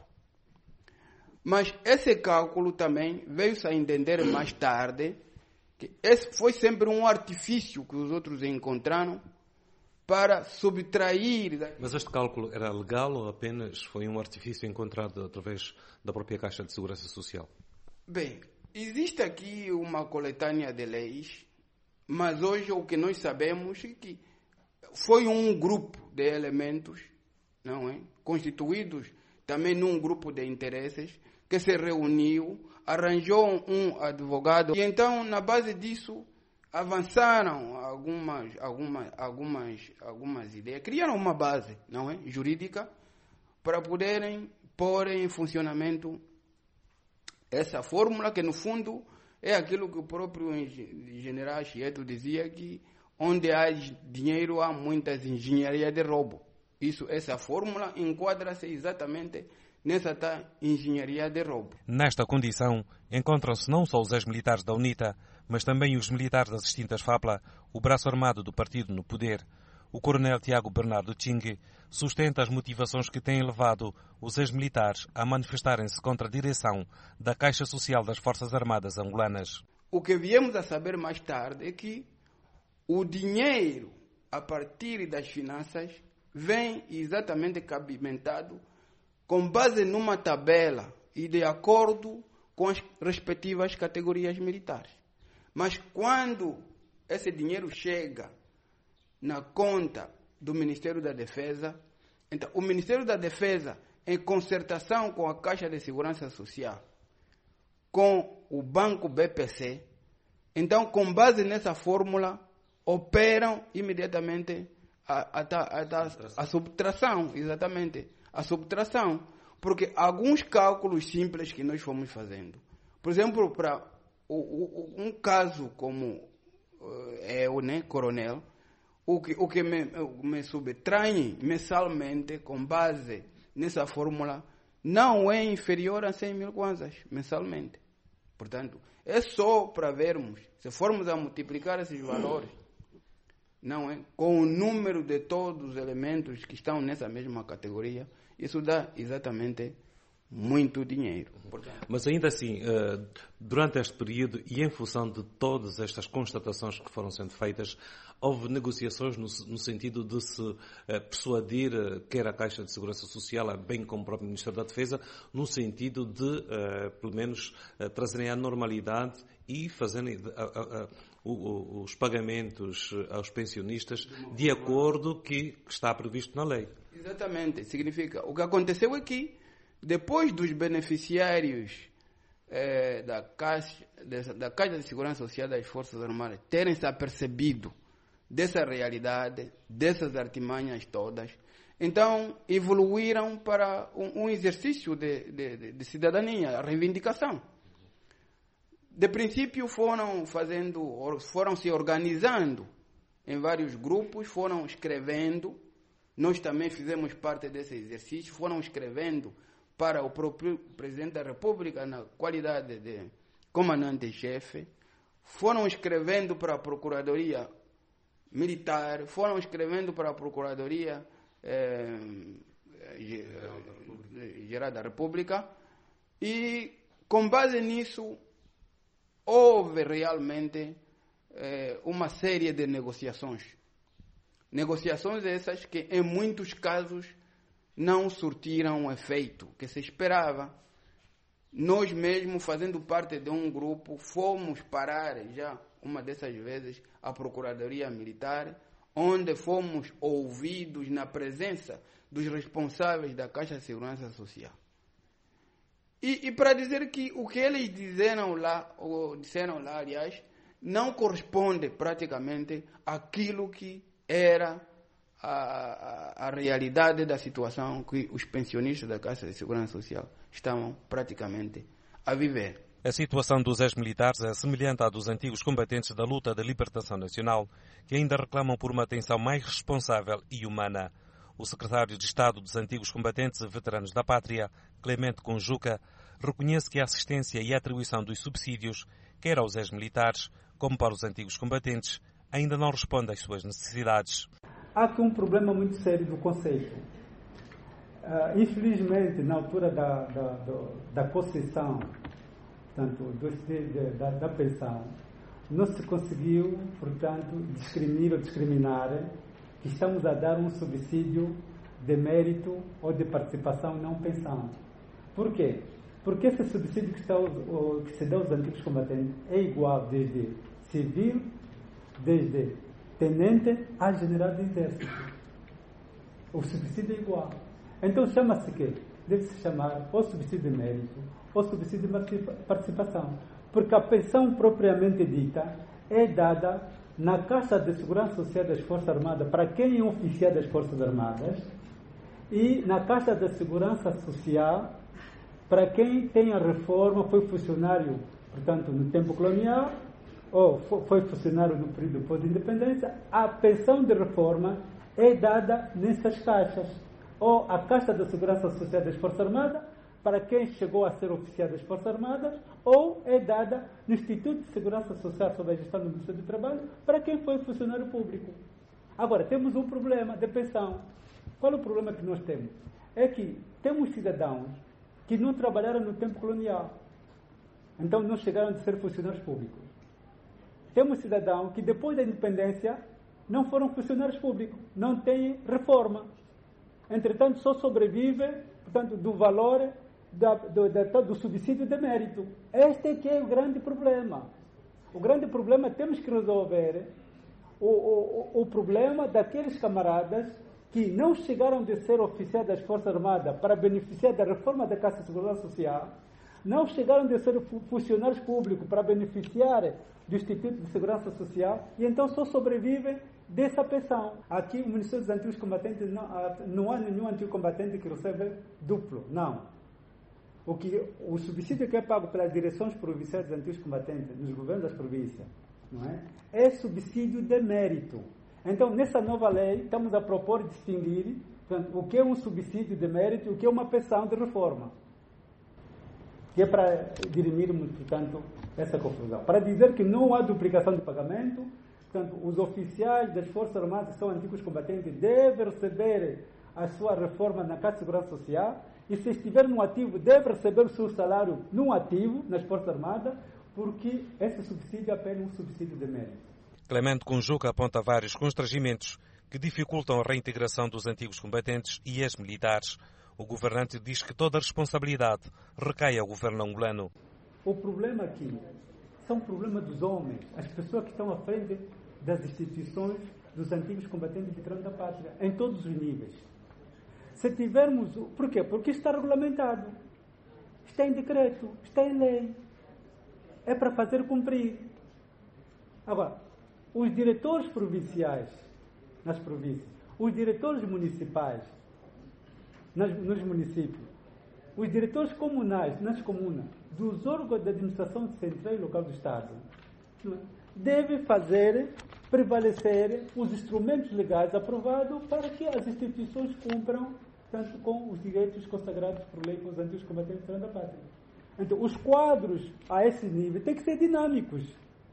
Mas esse cálculo também veio-se a entender mais tarde que esse foi sempre um artifício que os outros encontraram para subtrair... Mas este cálculo era legal ou apenas foi um artifício encontrado através da própria Caixa de Segurança Social? Bem, existe aqui uma coletânea de leis, mas hoje o que nós sabemos é que foi um grupo de elementos, não é? Constituídos também num grupo de interesses, que se reuniu, arranjou um advogado e então, na base disso, avançaram algumas, algumas, algumas, algumas ideias, criaram uma base, não é? Jurídica, para poderem pôr em funcionamento essa fórmula que, no fundo, é aquilo que o próprio general Chieto dizia, que onde há dinheiro há muitas engenharia de roubo. Isso, essa fórmula enquadra-se exatamente nessa tal engenharia de roubo. Nesta condição, encontram-se não só os ex-militares da UNITA, mas também os militares das extintas FAPLA, o braço armado do partido no poder. O coronel Tiago Bernardo Chingue sustenta as motivações que têm levado os ex-militares a manifestarem-se contra a direção da Caixa Social das Forças Armadas angolanas. O que viemos a saber mais tarde é que o dinheiro, a partir das finanças, vem exatamente cabimentado com base numa tabela e de acordo com as respectivas categorias militares. Mas quando esse dinheiro chega na conta do Ministério da Defesa, então o Ministério da Defesa, em concertação com a Caixa de Segurança Social, com o Banco B P C, então, com base nessa fórmula, operam imediatamente a, a, a, a, a subtração, exatamente, a subtração, porque alguns cálculos simples que nós fomos fazendo, por exemplo, para um caso como é o né, coronel, o que, o que me, me subtrai mensalmente, com base nessa fórmula, não é inferior a cem mil kwanzas mensalmente. Portanto, é só para vermos, se formos a multiplicar esses valores, não é, com o número de todos os elementos que estão nessa mesma categoria, isso dá exatamente muito dinheiro. Portanto, mas ainda assim, durante este período e em função de todas estas constatações que foram sendo feitas, houve negociações no, no sentido de se persuadir quer a Caixa de Segurança Social, bem como o próprio Ministério da Defesa, no sentido de, pelo menos, trazerem a normalidade e fazerem a, a, a, os pagamentos aos pensionistas de acordo que está previsto na lei. Exatamente. Significa, o que aconteceu é que depois dos beneficiários eh, da, Caixa, de, da Caixa de Segurança Social das Forças Armadas terem se apercebido dessa realidade, dessas artimanhas todas, então evoluíram para um, um exercício de, de, de cidadania, a reivindicação. De princípio foram fazendo, foram se organizando em vários grupos, foram escrevendo, nós também fizemos parte desse exercício, foram escrevendo para o próprio Presidente da República na qualidade de comandante-chefe, foram escrevendo para a Procuradoria Militar, foram escrevendo para a Procuradoria eh, Geral da República e, com base nisso, houve realmente eh, uma série de negociações. Negociações essas que, em muitos casos, não surtiram o efeito que se esperava. Nós mesmos, fazendo parte de um grupo, fomos parar já uma dessas vezes à Procuradoria Militar, onde fomos ouvidos na presença dos responsáveis da Caixa de Segurança Social. E, e para dizer que o que eles disseram lá, ou disseram lá, aliás, não corresponde praticamente àquilo que era a, a, a realidade da situação que os pensionistas da Caixa de Segurança Social estavam praticamente a viver. A situação dos ex-militares é semelhante à dos antigos combatentes da luta da libertação nacional, que ainda reclamam por uma atenção mais responsável e humana. O secretário de Estado dos Antigos Combatentes e Veteranos da Pátria, Clemente Conjuca, reconhece que a assistência e a atribuição dos subsídios, quer aos ex-militares como para os antigos combatentes, ainda não responde às suas necessidades. Há aqui um problema muito sério do conceito. Uh, infelizmente, na altura da, da, da, da concessão tanto do, de, da, da pensão, não se conseguiu, portanto, discriminar ou discriminar que estamos a dar um subsídio de mérito ou de participação não pensão. Por quê? Porque esse subsídio que, está, o, que se dá aos antigos combatentes é igual desde civil, desde tenente a general de exército. O subsídio é igual. Então chama-se quê? Deve-se chamar ou subsídio de mérito ou subsídio de participação. Porque a pensão propriamente dita é dada na Caixa de Segurança Social das Forças Armadas para quem é oficial das Forças Armadas e na Caixa de Segurança Social para quem tem a reforma, foi funcionário, portanto, no tempo colonial ou foi funcionário no período pós-independência. A pensão de reforma é dada nessas caixas. Ou a Caixa de Segurança Social das Forças Armadas para quem chegou a ser oficial das Forças Armadas, ou é dada no Instituto de Segurança Social sob a gestão do Ministério do Trabalho para quem foi funcionário público. Agora, temos um problema de pensão. Qual é o problema que nós temos? É que temos cidadãos que não trabalharam no tempo colonial, então não chegaram a ser funcionários públicos. Temos cidadãos que depois da independência não foram funcionários públicos, não têm reforma. Entretanto, só sobrevive, portanto, do valor da, do, da, do subsídio de mérito. Este é que é o grande problema. O grande problema é que temos que resolver o, o, o problema daqueles camaradas que não chegaram a ser oficiais das Forças Armadas para beneficiar da reforma da Caixa de Segurança Social, não chegaram a ser funcionários públicos para beneficiar do Instituto de Segurança Social e então só sobrevivem dessa pensão. Aqui o Ministério dos Antigos Combatentes não, não há nenhum antigo combatente que recebe duplo, não. O, que, o subsídio que é pago pelas direções provinciais dos antigos combatentes nos governos das províncias, não é? É subsídio de mérito. Então, nessa nova lei, estamos a propor distinguir portanto, o que é um subsídio de mérito e o que é uma pensão de reforma. Que é para dirimirmos, portanto, essa confusão. Para dizer que não há duplicação de pagamento, portanto, os oficiais das Forças Armadas que são antigos combatentes devem receber a sua reforma na Caixa de Segurança Social e, se estiver no ativo, devem receber o seu salário no ativo, nas Forças Armadas, porque esse subsídio é apenas um subsídio de mérito. Clemente Conjuca aponta vários constrangimentos que dificultam a reintegração dos antigos combatentes e ex-militares. O governante diz que toda a responsabilidade recai ao governo angolano. O problema aqui são o problema dos homens, as pessoas que estão à frente das instituições dos antigos combatentes e veteranos da pátria, em todos os níveis. Se tivermos... Por quê? Porque está regulamentado. Está em decreto, está em lei. É para fazer cumprir. Agora, os diretores provinciais nas províncias, os diretores municipais nas, nos municípios, os diretores comunais nas comunas, dos órgãos de administração central e local do Estado, devem fazer prevalecer os instrumentos legais aprovados para que as instituições cumpram tanto com os direitos consagrados por lei com os antigos combatentes da pátria. Então, os quadros a esse nível têm que ser dinâmicos.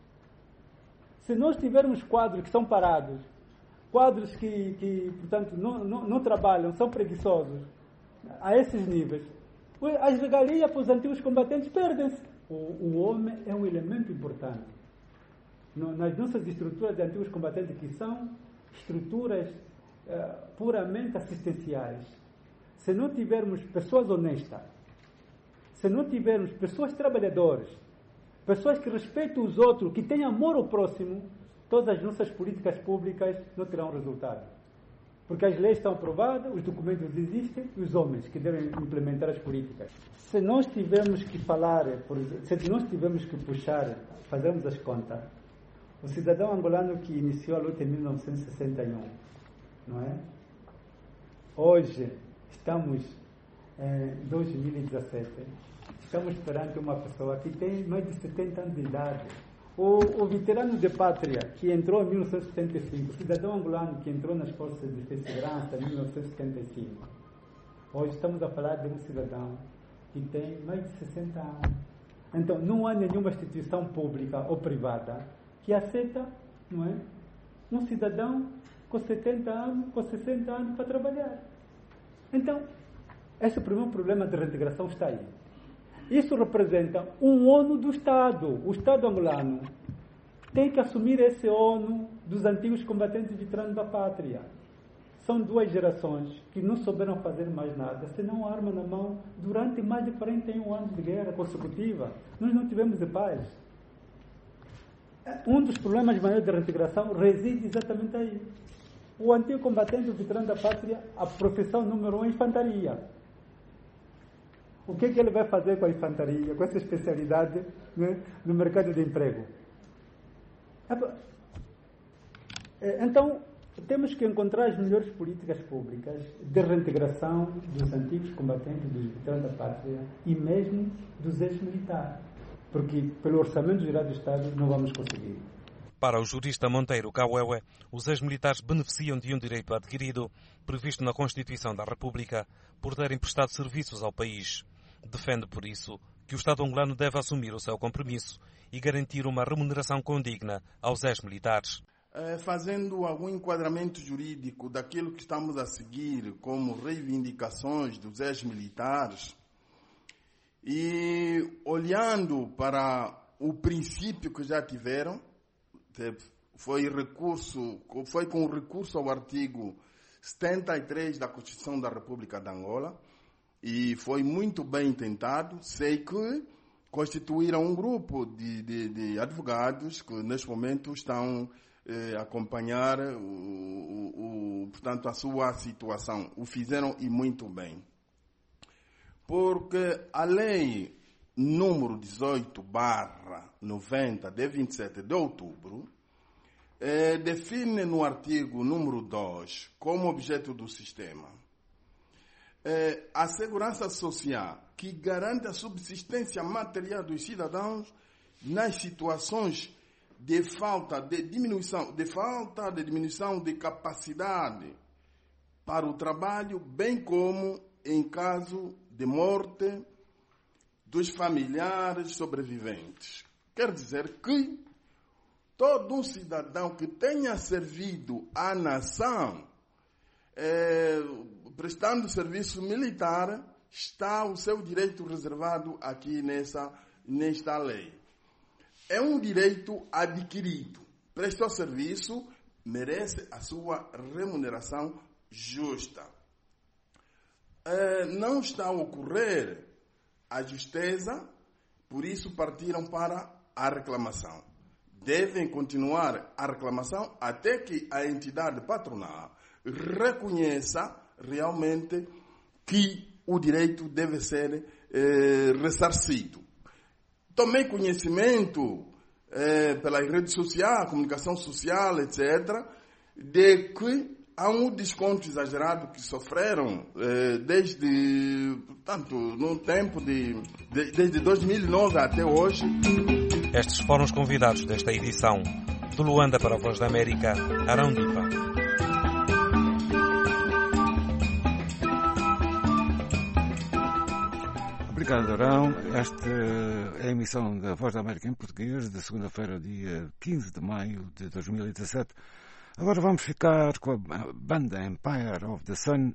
Se nós tivermos quadros que são parados, quadros que, que portanto, não, não, não trabalham, são preguiçosos, a esses níveis, as regalias para os antigos combatentes perdem-se. o, o homem é um elemento importante. No, nas nossas estruturas de antigos combatentes, que são estruturas uh, puramente assistenciais, se não tivermos pessoas honestas, se não tivermos pessoas trabalhadoras, pessoas que respeitam os outros, que têm amor ao próximo, todas as nossas políticas públicas não terão resultado. Porque as leis estão aprovadas, os documentos existem e os homens que devem implementar as políticas. Se nós tivermos que falar, se nós tivermos que puxar, fazermos as contas, o cidadão angolano que iniciou a luta em mil novecentos e sessenta e um, não é? Hoje, estamos em dois mil e dezessete, estamos perante uma pessoa que tem mais de setenta anos de idade. O, o veterano de pátria, que entrou em mil novecentos e setenta e cinco, o cidadão angolano que entrou nas forças de segurança em mil novecentos e setenta e cinco, hoje estamos a falar de um cidadão que tem mais de sessenta anos. Então, não há nenhuma instituição pública ou privada que aceita, não é, um cidadão com setenta anos, com sessenta anos para trabalhar. Então, esse é o primeiro problema de reintegração está aí. Isso representa um ônus do Estado. O Estado angolano tem que assumir esse ônus dos antigos combatentes veteranos da pátria. São duas gerações que não souberam fazer mais nada, senão arma na mão, durante mais de quarenta e um anos de guerra consecutiva. Nós não tivemos de paz. Um dos problemas maiores da reintegração reside exatamente aí. O antigo combatente veterano da pátria, a profissão número um é infantaria. O que, é que ele vai fazer com a infantaria, com essa especialidade, né, no mercado de emprego? Então, temos que encontrar as melhores políticas públicas de reintegração dos antigos combatentes, dos veteranos da pátria e mesmo dos ex-militares. Porque, pelo Orçamento Geral do Estado, não vamos conseguir. Para o jurista Monteiro Cauewe, os ex-militares beneficiam de um direito adquirido, previsto na Constituição da República, por terem prestado serviços ao país. Defende, por isso, que o Estado angolano deve assumir o seu compromisso e garantir uma remuneração condigna aos ex-militares. Fazendo algum enquadramento jurídico daquilo que estamos a seguir como reivindicações dos ex-militares e olhando para o princípio que já tiveram, foi, recurso, foi com o recurso ao artigo setenta e três da Constituição da República de Angola, e foi muito bem tentado. Sei que constituíram um grupo de, de, de advogados que neste momento estão eh, a acompanhar o, o, o, portanto, a sua situação. O fizeram e muito bem. Porque a lei número dezoito barra noventa, de vinte e sete de outubro, eh, define no artigo número dois, como objeto do sistema, eh, a segurança social que garante a subsistência material dos cidadãos nas situações de falta de diminuição, de falta de diminuição de capacidade para o trabalho, bem como em caso de morte dos familiares sobreviventes. Quer dizer que todo um cidadão que tenha servido à nação, eh, prestando serviço militar, está o seu direito reservado aqui nessa, nesta lei. É um direito adquirido. Prestou serviço, merece a sua remuneração justa. Eh, não está a ocorrer a justeza, por isso partiram para a reclamação. Devem continuar a reclamação até que a entidade patronal reconheça realmente que o direito deve ser eh, ressarcido. Tomei conhecimento eh, pelas redes sociais, comunicação social, etcétera, de que há um desconto exagerado que sofreram eh, desde, portanto, no tempo de, de desde dois mil e nove até hoje. Estes foram os convidados desta edição. De Luanda para a Voz da América, Arão Dipa. Obrigado, Arão. Esta é a emissão da Voz da América em português, de segunda-feira, dia quinze de maio de dois mil e dezassete. Agora vamos ficar com a banda Empire of the Sun.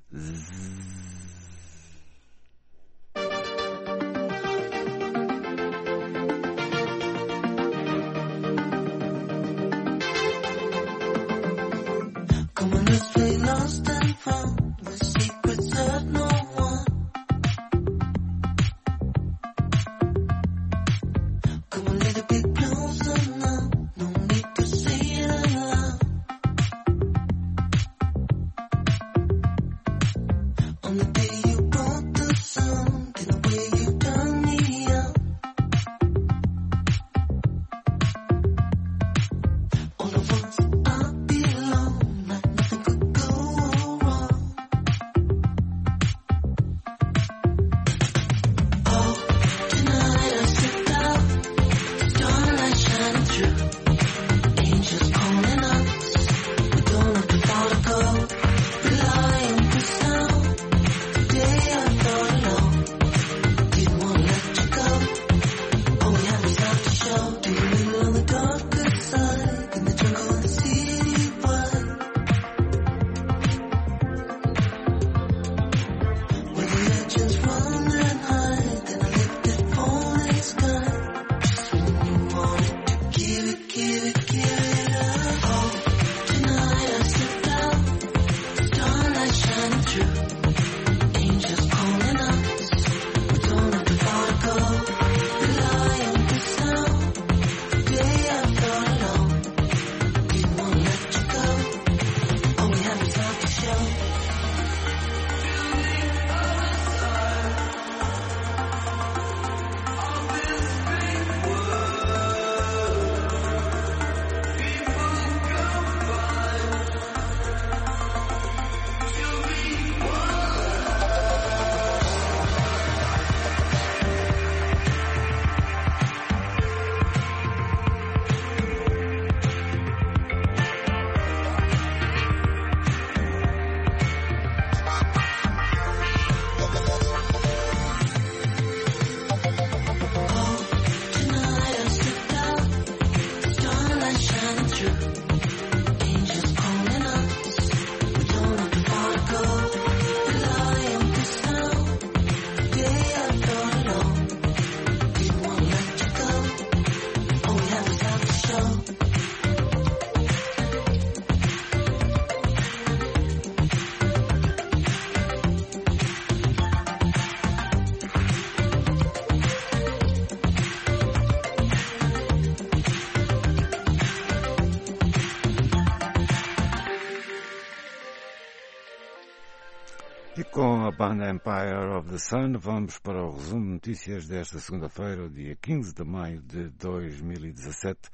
E com a banda Empire of the Sun vamos para o resumo de notícias desta segunda-feira, dia quinze de maio de dois mil e dezassete.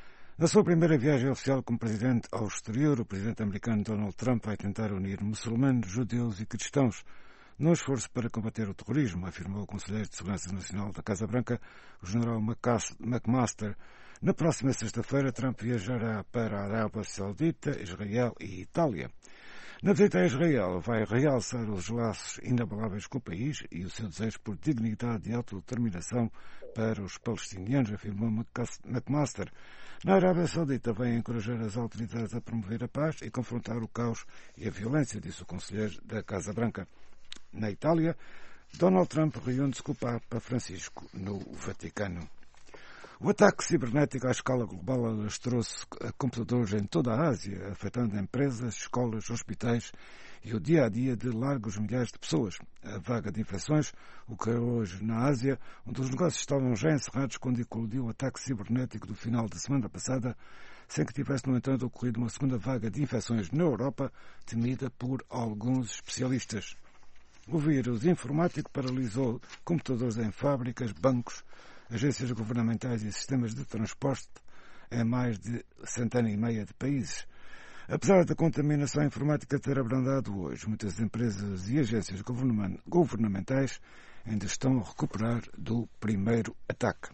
Na sua primeira viagem oficial como presidente ao exterior, o presidente americano Donald Trump vai tentar unir muçulmanos, judeus e cristãos no esforço para combater o terrorismo, afirmou o conselheiro de Segurança Nacional da Casa Branca, o general McMaster. Na próxima sexta-feira, Trump viajará para a Arábia Saudita, Israel e Itália. Na visita a Israel, vai realçar os laços inabaláveis com o país e o seu desejo por dignidade e autodeterminação para os palestinianos, afirmou McMaster. Na Arábia Saudita, vai encorajar as autoridades a promover a paz e confrontar o caos e a violência, disse o conselheiro da Casa Branca. Na Itália, Donald Trump reúne-se com o Papa Francisco no Vaticano. O ataque cibernético à escala global alastrou-se a computadores em toda a Ásia, afetando empresas, escolas, hospitais e o dia-a-dia de largos milhares de pessoas. A vaga de infecções ocorreu hoje na Ásia, onde os negócios estavam já encerrados quando eclodiu o ataque cibernético do final da semana passada, sem que tivesse, no entanto, ocorrido uma segunda vaga de infecções na Europa, temida por alguns especialistas. O vírus informático paralisou computadores em fábricas, bancos, agências governamentais e sistemas de transporte em mais de centena e meia de países. Apesar da contaminação informática ter abrandado hoje, muitas empresas e agências governamentais ainda estão a recuperar do primeiro ataque.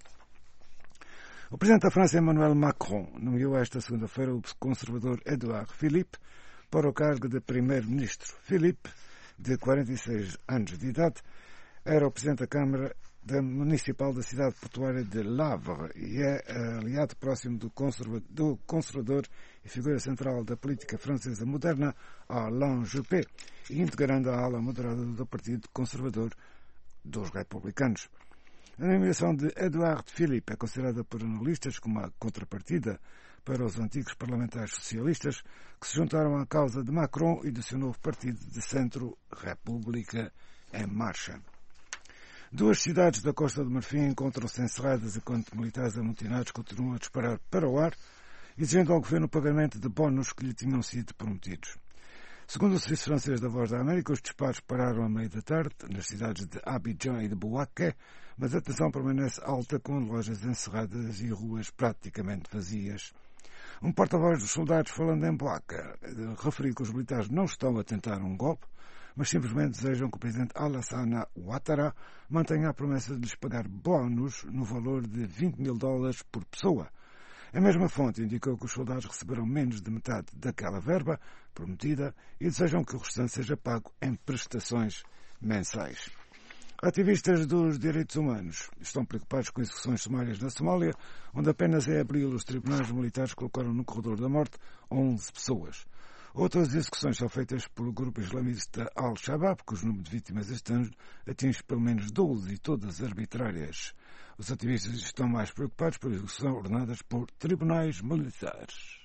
O presidente da França, Emmanuel Macron, nomeou esta segunda-feira o conservador Édouard Philippe para o cargo de primeiro-ministro. Philippe, de quarenta e seis anos de idade, era o presidente da Câmara da Municipal da cidade portuária de Le Havre e é aliado próximo do conservador, do conservador e figura central da política francesa moderna Alain Juppé, e integrando a ala moderada do Partido Conservador dos Republicanos. A nomeação de Édouard Philippe é considerada por analistas como uma contrapartida para os antigos parlamentares socialistas que se juntaram à causa de Macron e do seu novo partido de centro, República em Marcha. Duas cidades da Costa do Marfim encontram-se encerradas enquanto militares amotinados continuam a disparar para o ar, exigindo ao governo o pagamento de bónus que lhe tinham sido prometidos. Segundo o Serviço Francês da Voz da América, os disparos pararam à meia da tarde nas cidades de Abidjan e de Bouaké, mas a tensão permanece alta com lojas encerradas e ruas praticamente vazias. Um porta-voz dos soldados, falando em placa, referiu que os militares não estão a tentar um golpe, mas simplesmente desejam que o presidente Alassane Ouattara mantenha a promessa de lhes pagar bónus no valor de vinte mil dólares por pessoa. A mesma fonte indicou que os soldados receberão menos de metade daquela verba prometida e desejam que o restante seja pago em prestações mensais. Ativistas dos direitos humanos estão preocupados com execuções sumárias na Somália, onde apenas em abril os tribunais militares colocaram no corredor da morte onze pessoas. Outras execuções são feitas pelo grupo islamista Al-Shabaab, cujo número de vítimas este ano atinge pelo menos doze e todas arbitrárias. Os ativistas estão mais preocupados por execuções ordenadas por tribunais militares.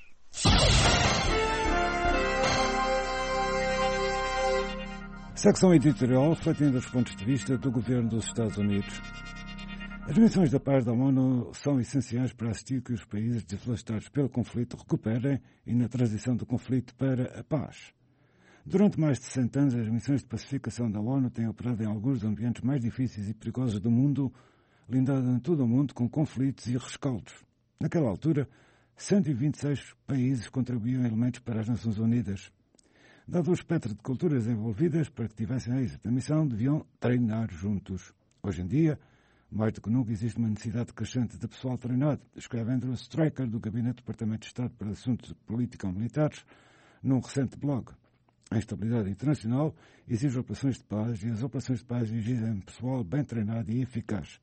Secção editorial refletindo os pontos de vista do governo dos Estados Unidos. As missões da paz da ONU são essenciais para assistir que os países devastados pelo conflito recuperem e na transição do conflito para a paz. Durante mais de sessenta anos, as missões de pacificação da ONU têm operado em alguns dos ambientes mais difíceis e perigosos do mundo, lindado em todo o mundo com conflitos e rescaldos. Naquela altura, cento e vinte e seis países contribuíam elementos para as Nações Unidas. Dado o espectro de culturas envolvidas, para que tivessem êxito na missão, deviam treinar juntos. Hoje em dia, mais do que nunca, existe uma necessidade crescente de pessoal treinado, escreve Andrew Straker, do Gabinete do Departamento de Estado para Assuntos Político-Militares, num recente blog. A instabilidade internacional exige operações de paz e as operações de paz exigem pessoal bem treinado e eficaz.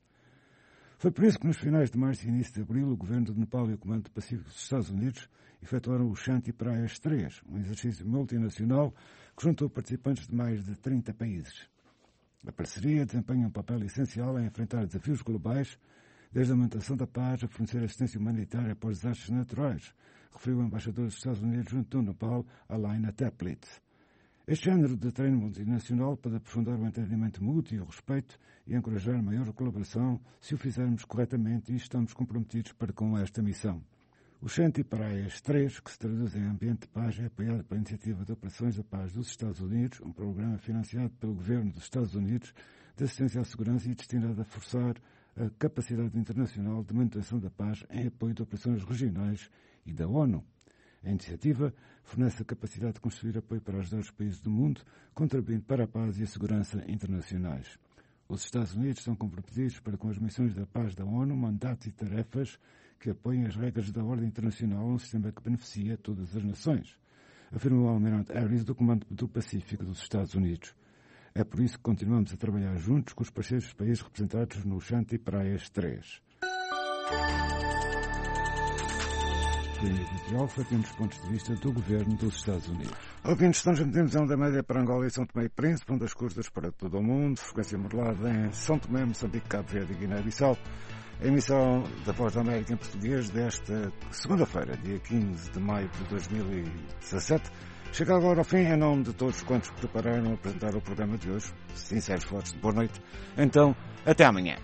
Foi por isso que nos finais de março e início de abril o governo do Nepal e o Comando do Pacífico dos Estados Unidos efetuaram o Shanti Praias três, um exercício multinacional que juntou participantes de mais de trinta países. A parceria desempenha um papel essencial em enfrentar desafios globais, desde a manutenção da paz a fornecer assistência humanitária após desastres naturais, referiu o embaixador dos Estados Unidos junto do Nepal, Alaina Teplitz. Este género de treino multinacional pode aprofundar o entendimento mútuo e o respeito e encorajar maior colaboração se o fizermos corretamente e estamos comprometidos para com esta missão. O Shanti Praias três, que se traduz em ambiente de paz, é apoiado pela Iniciativa de Operações da Paz dos Estados Unidos, um programa financiado pelo governo dos Estados Unidos de assistência à segurança e destinado a reforçar a capacidade internacional de manutenção da paz em apoio de operações regionais e da ONU. A iniciativa fornece a capacidade de construir apoio para ajudar os países do mundo, contribuindo para a paz e a segurança internacionais. Os Estados Unidos estão comprometidos para com as missões da paz da ONU, mandatos e tarefas que apoiem as regras da ordem internacional, um sistema que beneficia todas as nações, afirmou o almirante Harris do Comando do Pacífico dos Estados Unidos. É por isso que continuamos a trabalhar juntos com os parceiros dos países representados no Shanti Praias três. Foi editorial refletindo os pontos de vista do governo dos Estados Unidos. Ouvintes, estamos em televisão da média para Angola e São Tomé e Príncipe, ondas curtas para todo o mundo, frequência modulada em São Tomé, Moçambique, Cabo Verde e Guiné-Bissau. A emissão da Voz da América em português desta segunda-feira, dia quinze de maio de dois mil e dezassete, chega agora ao fim. Em nome de todos quantos prepararam a apresentar o programa de hoje, sinceros votos de boa noite. Então, até amanhã.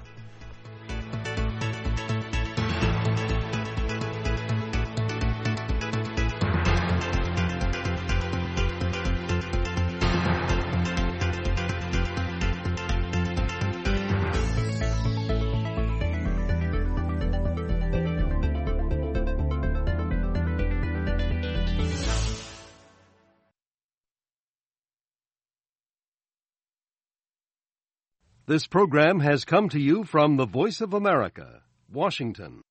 This program has come to you from the Voice of America, Washington.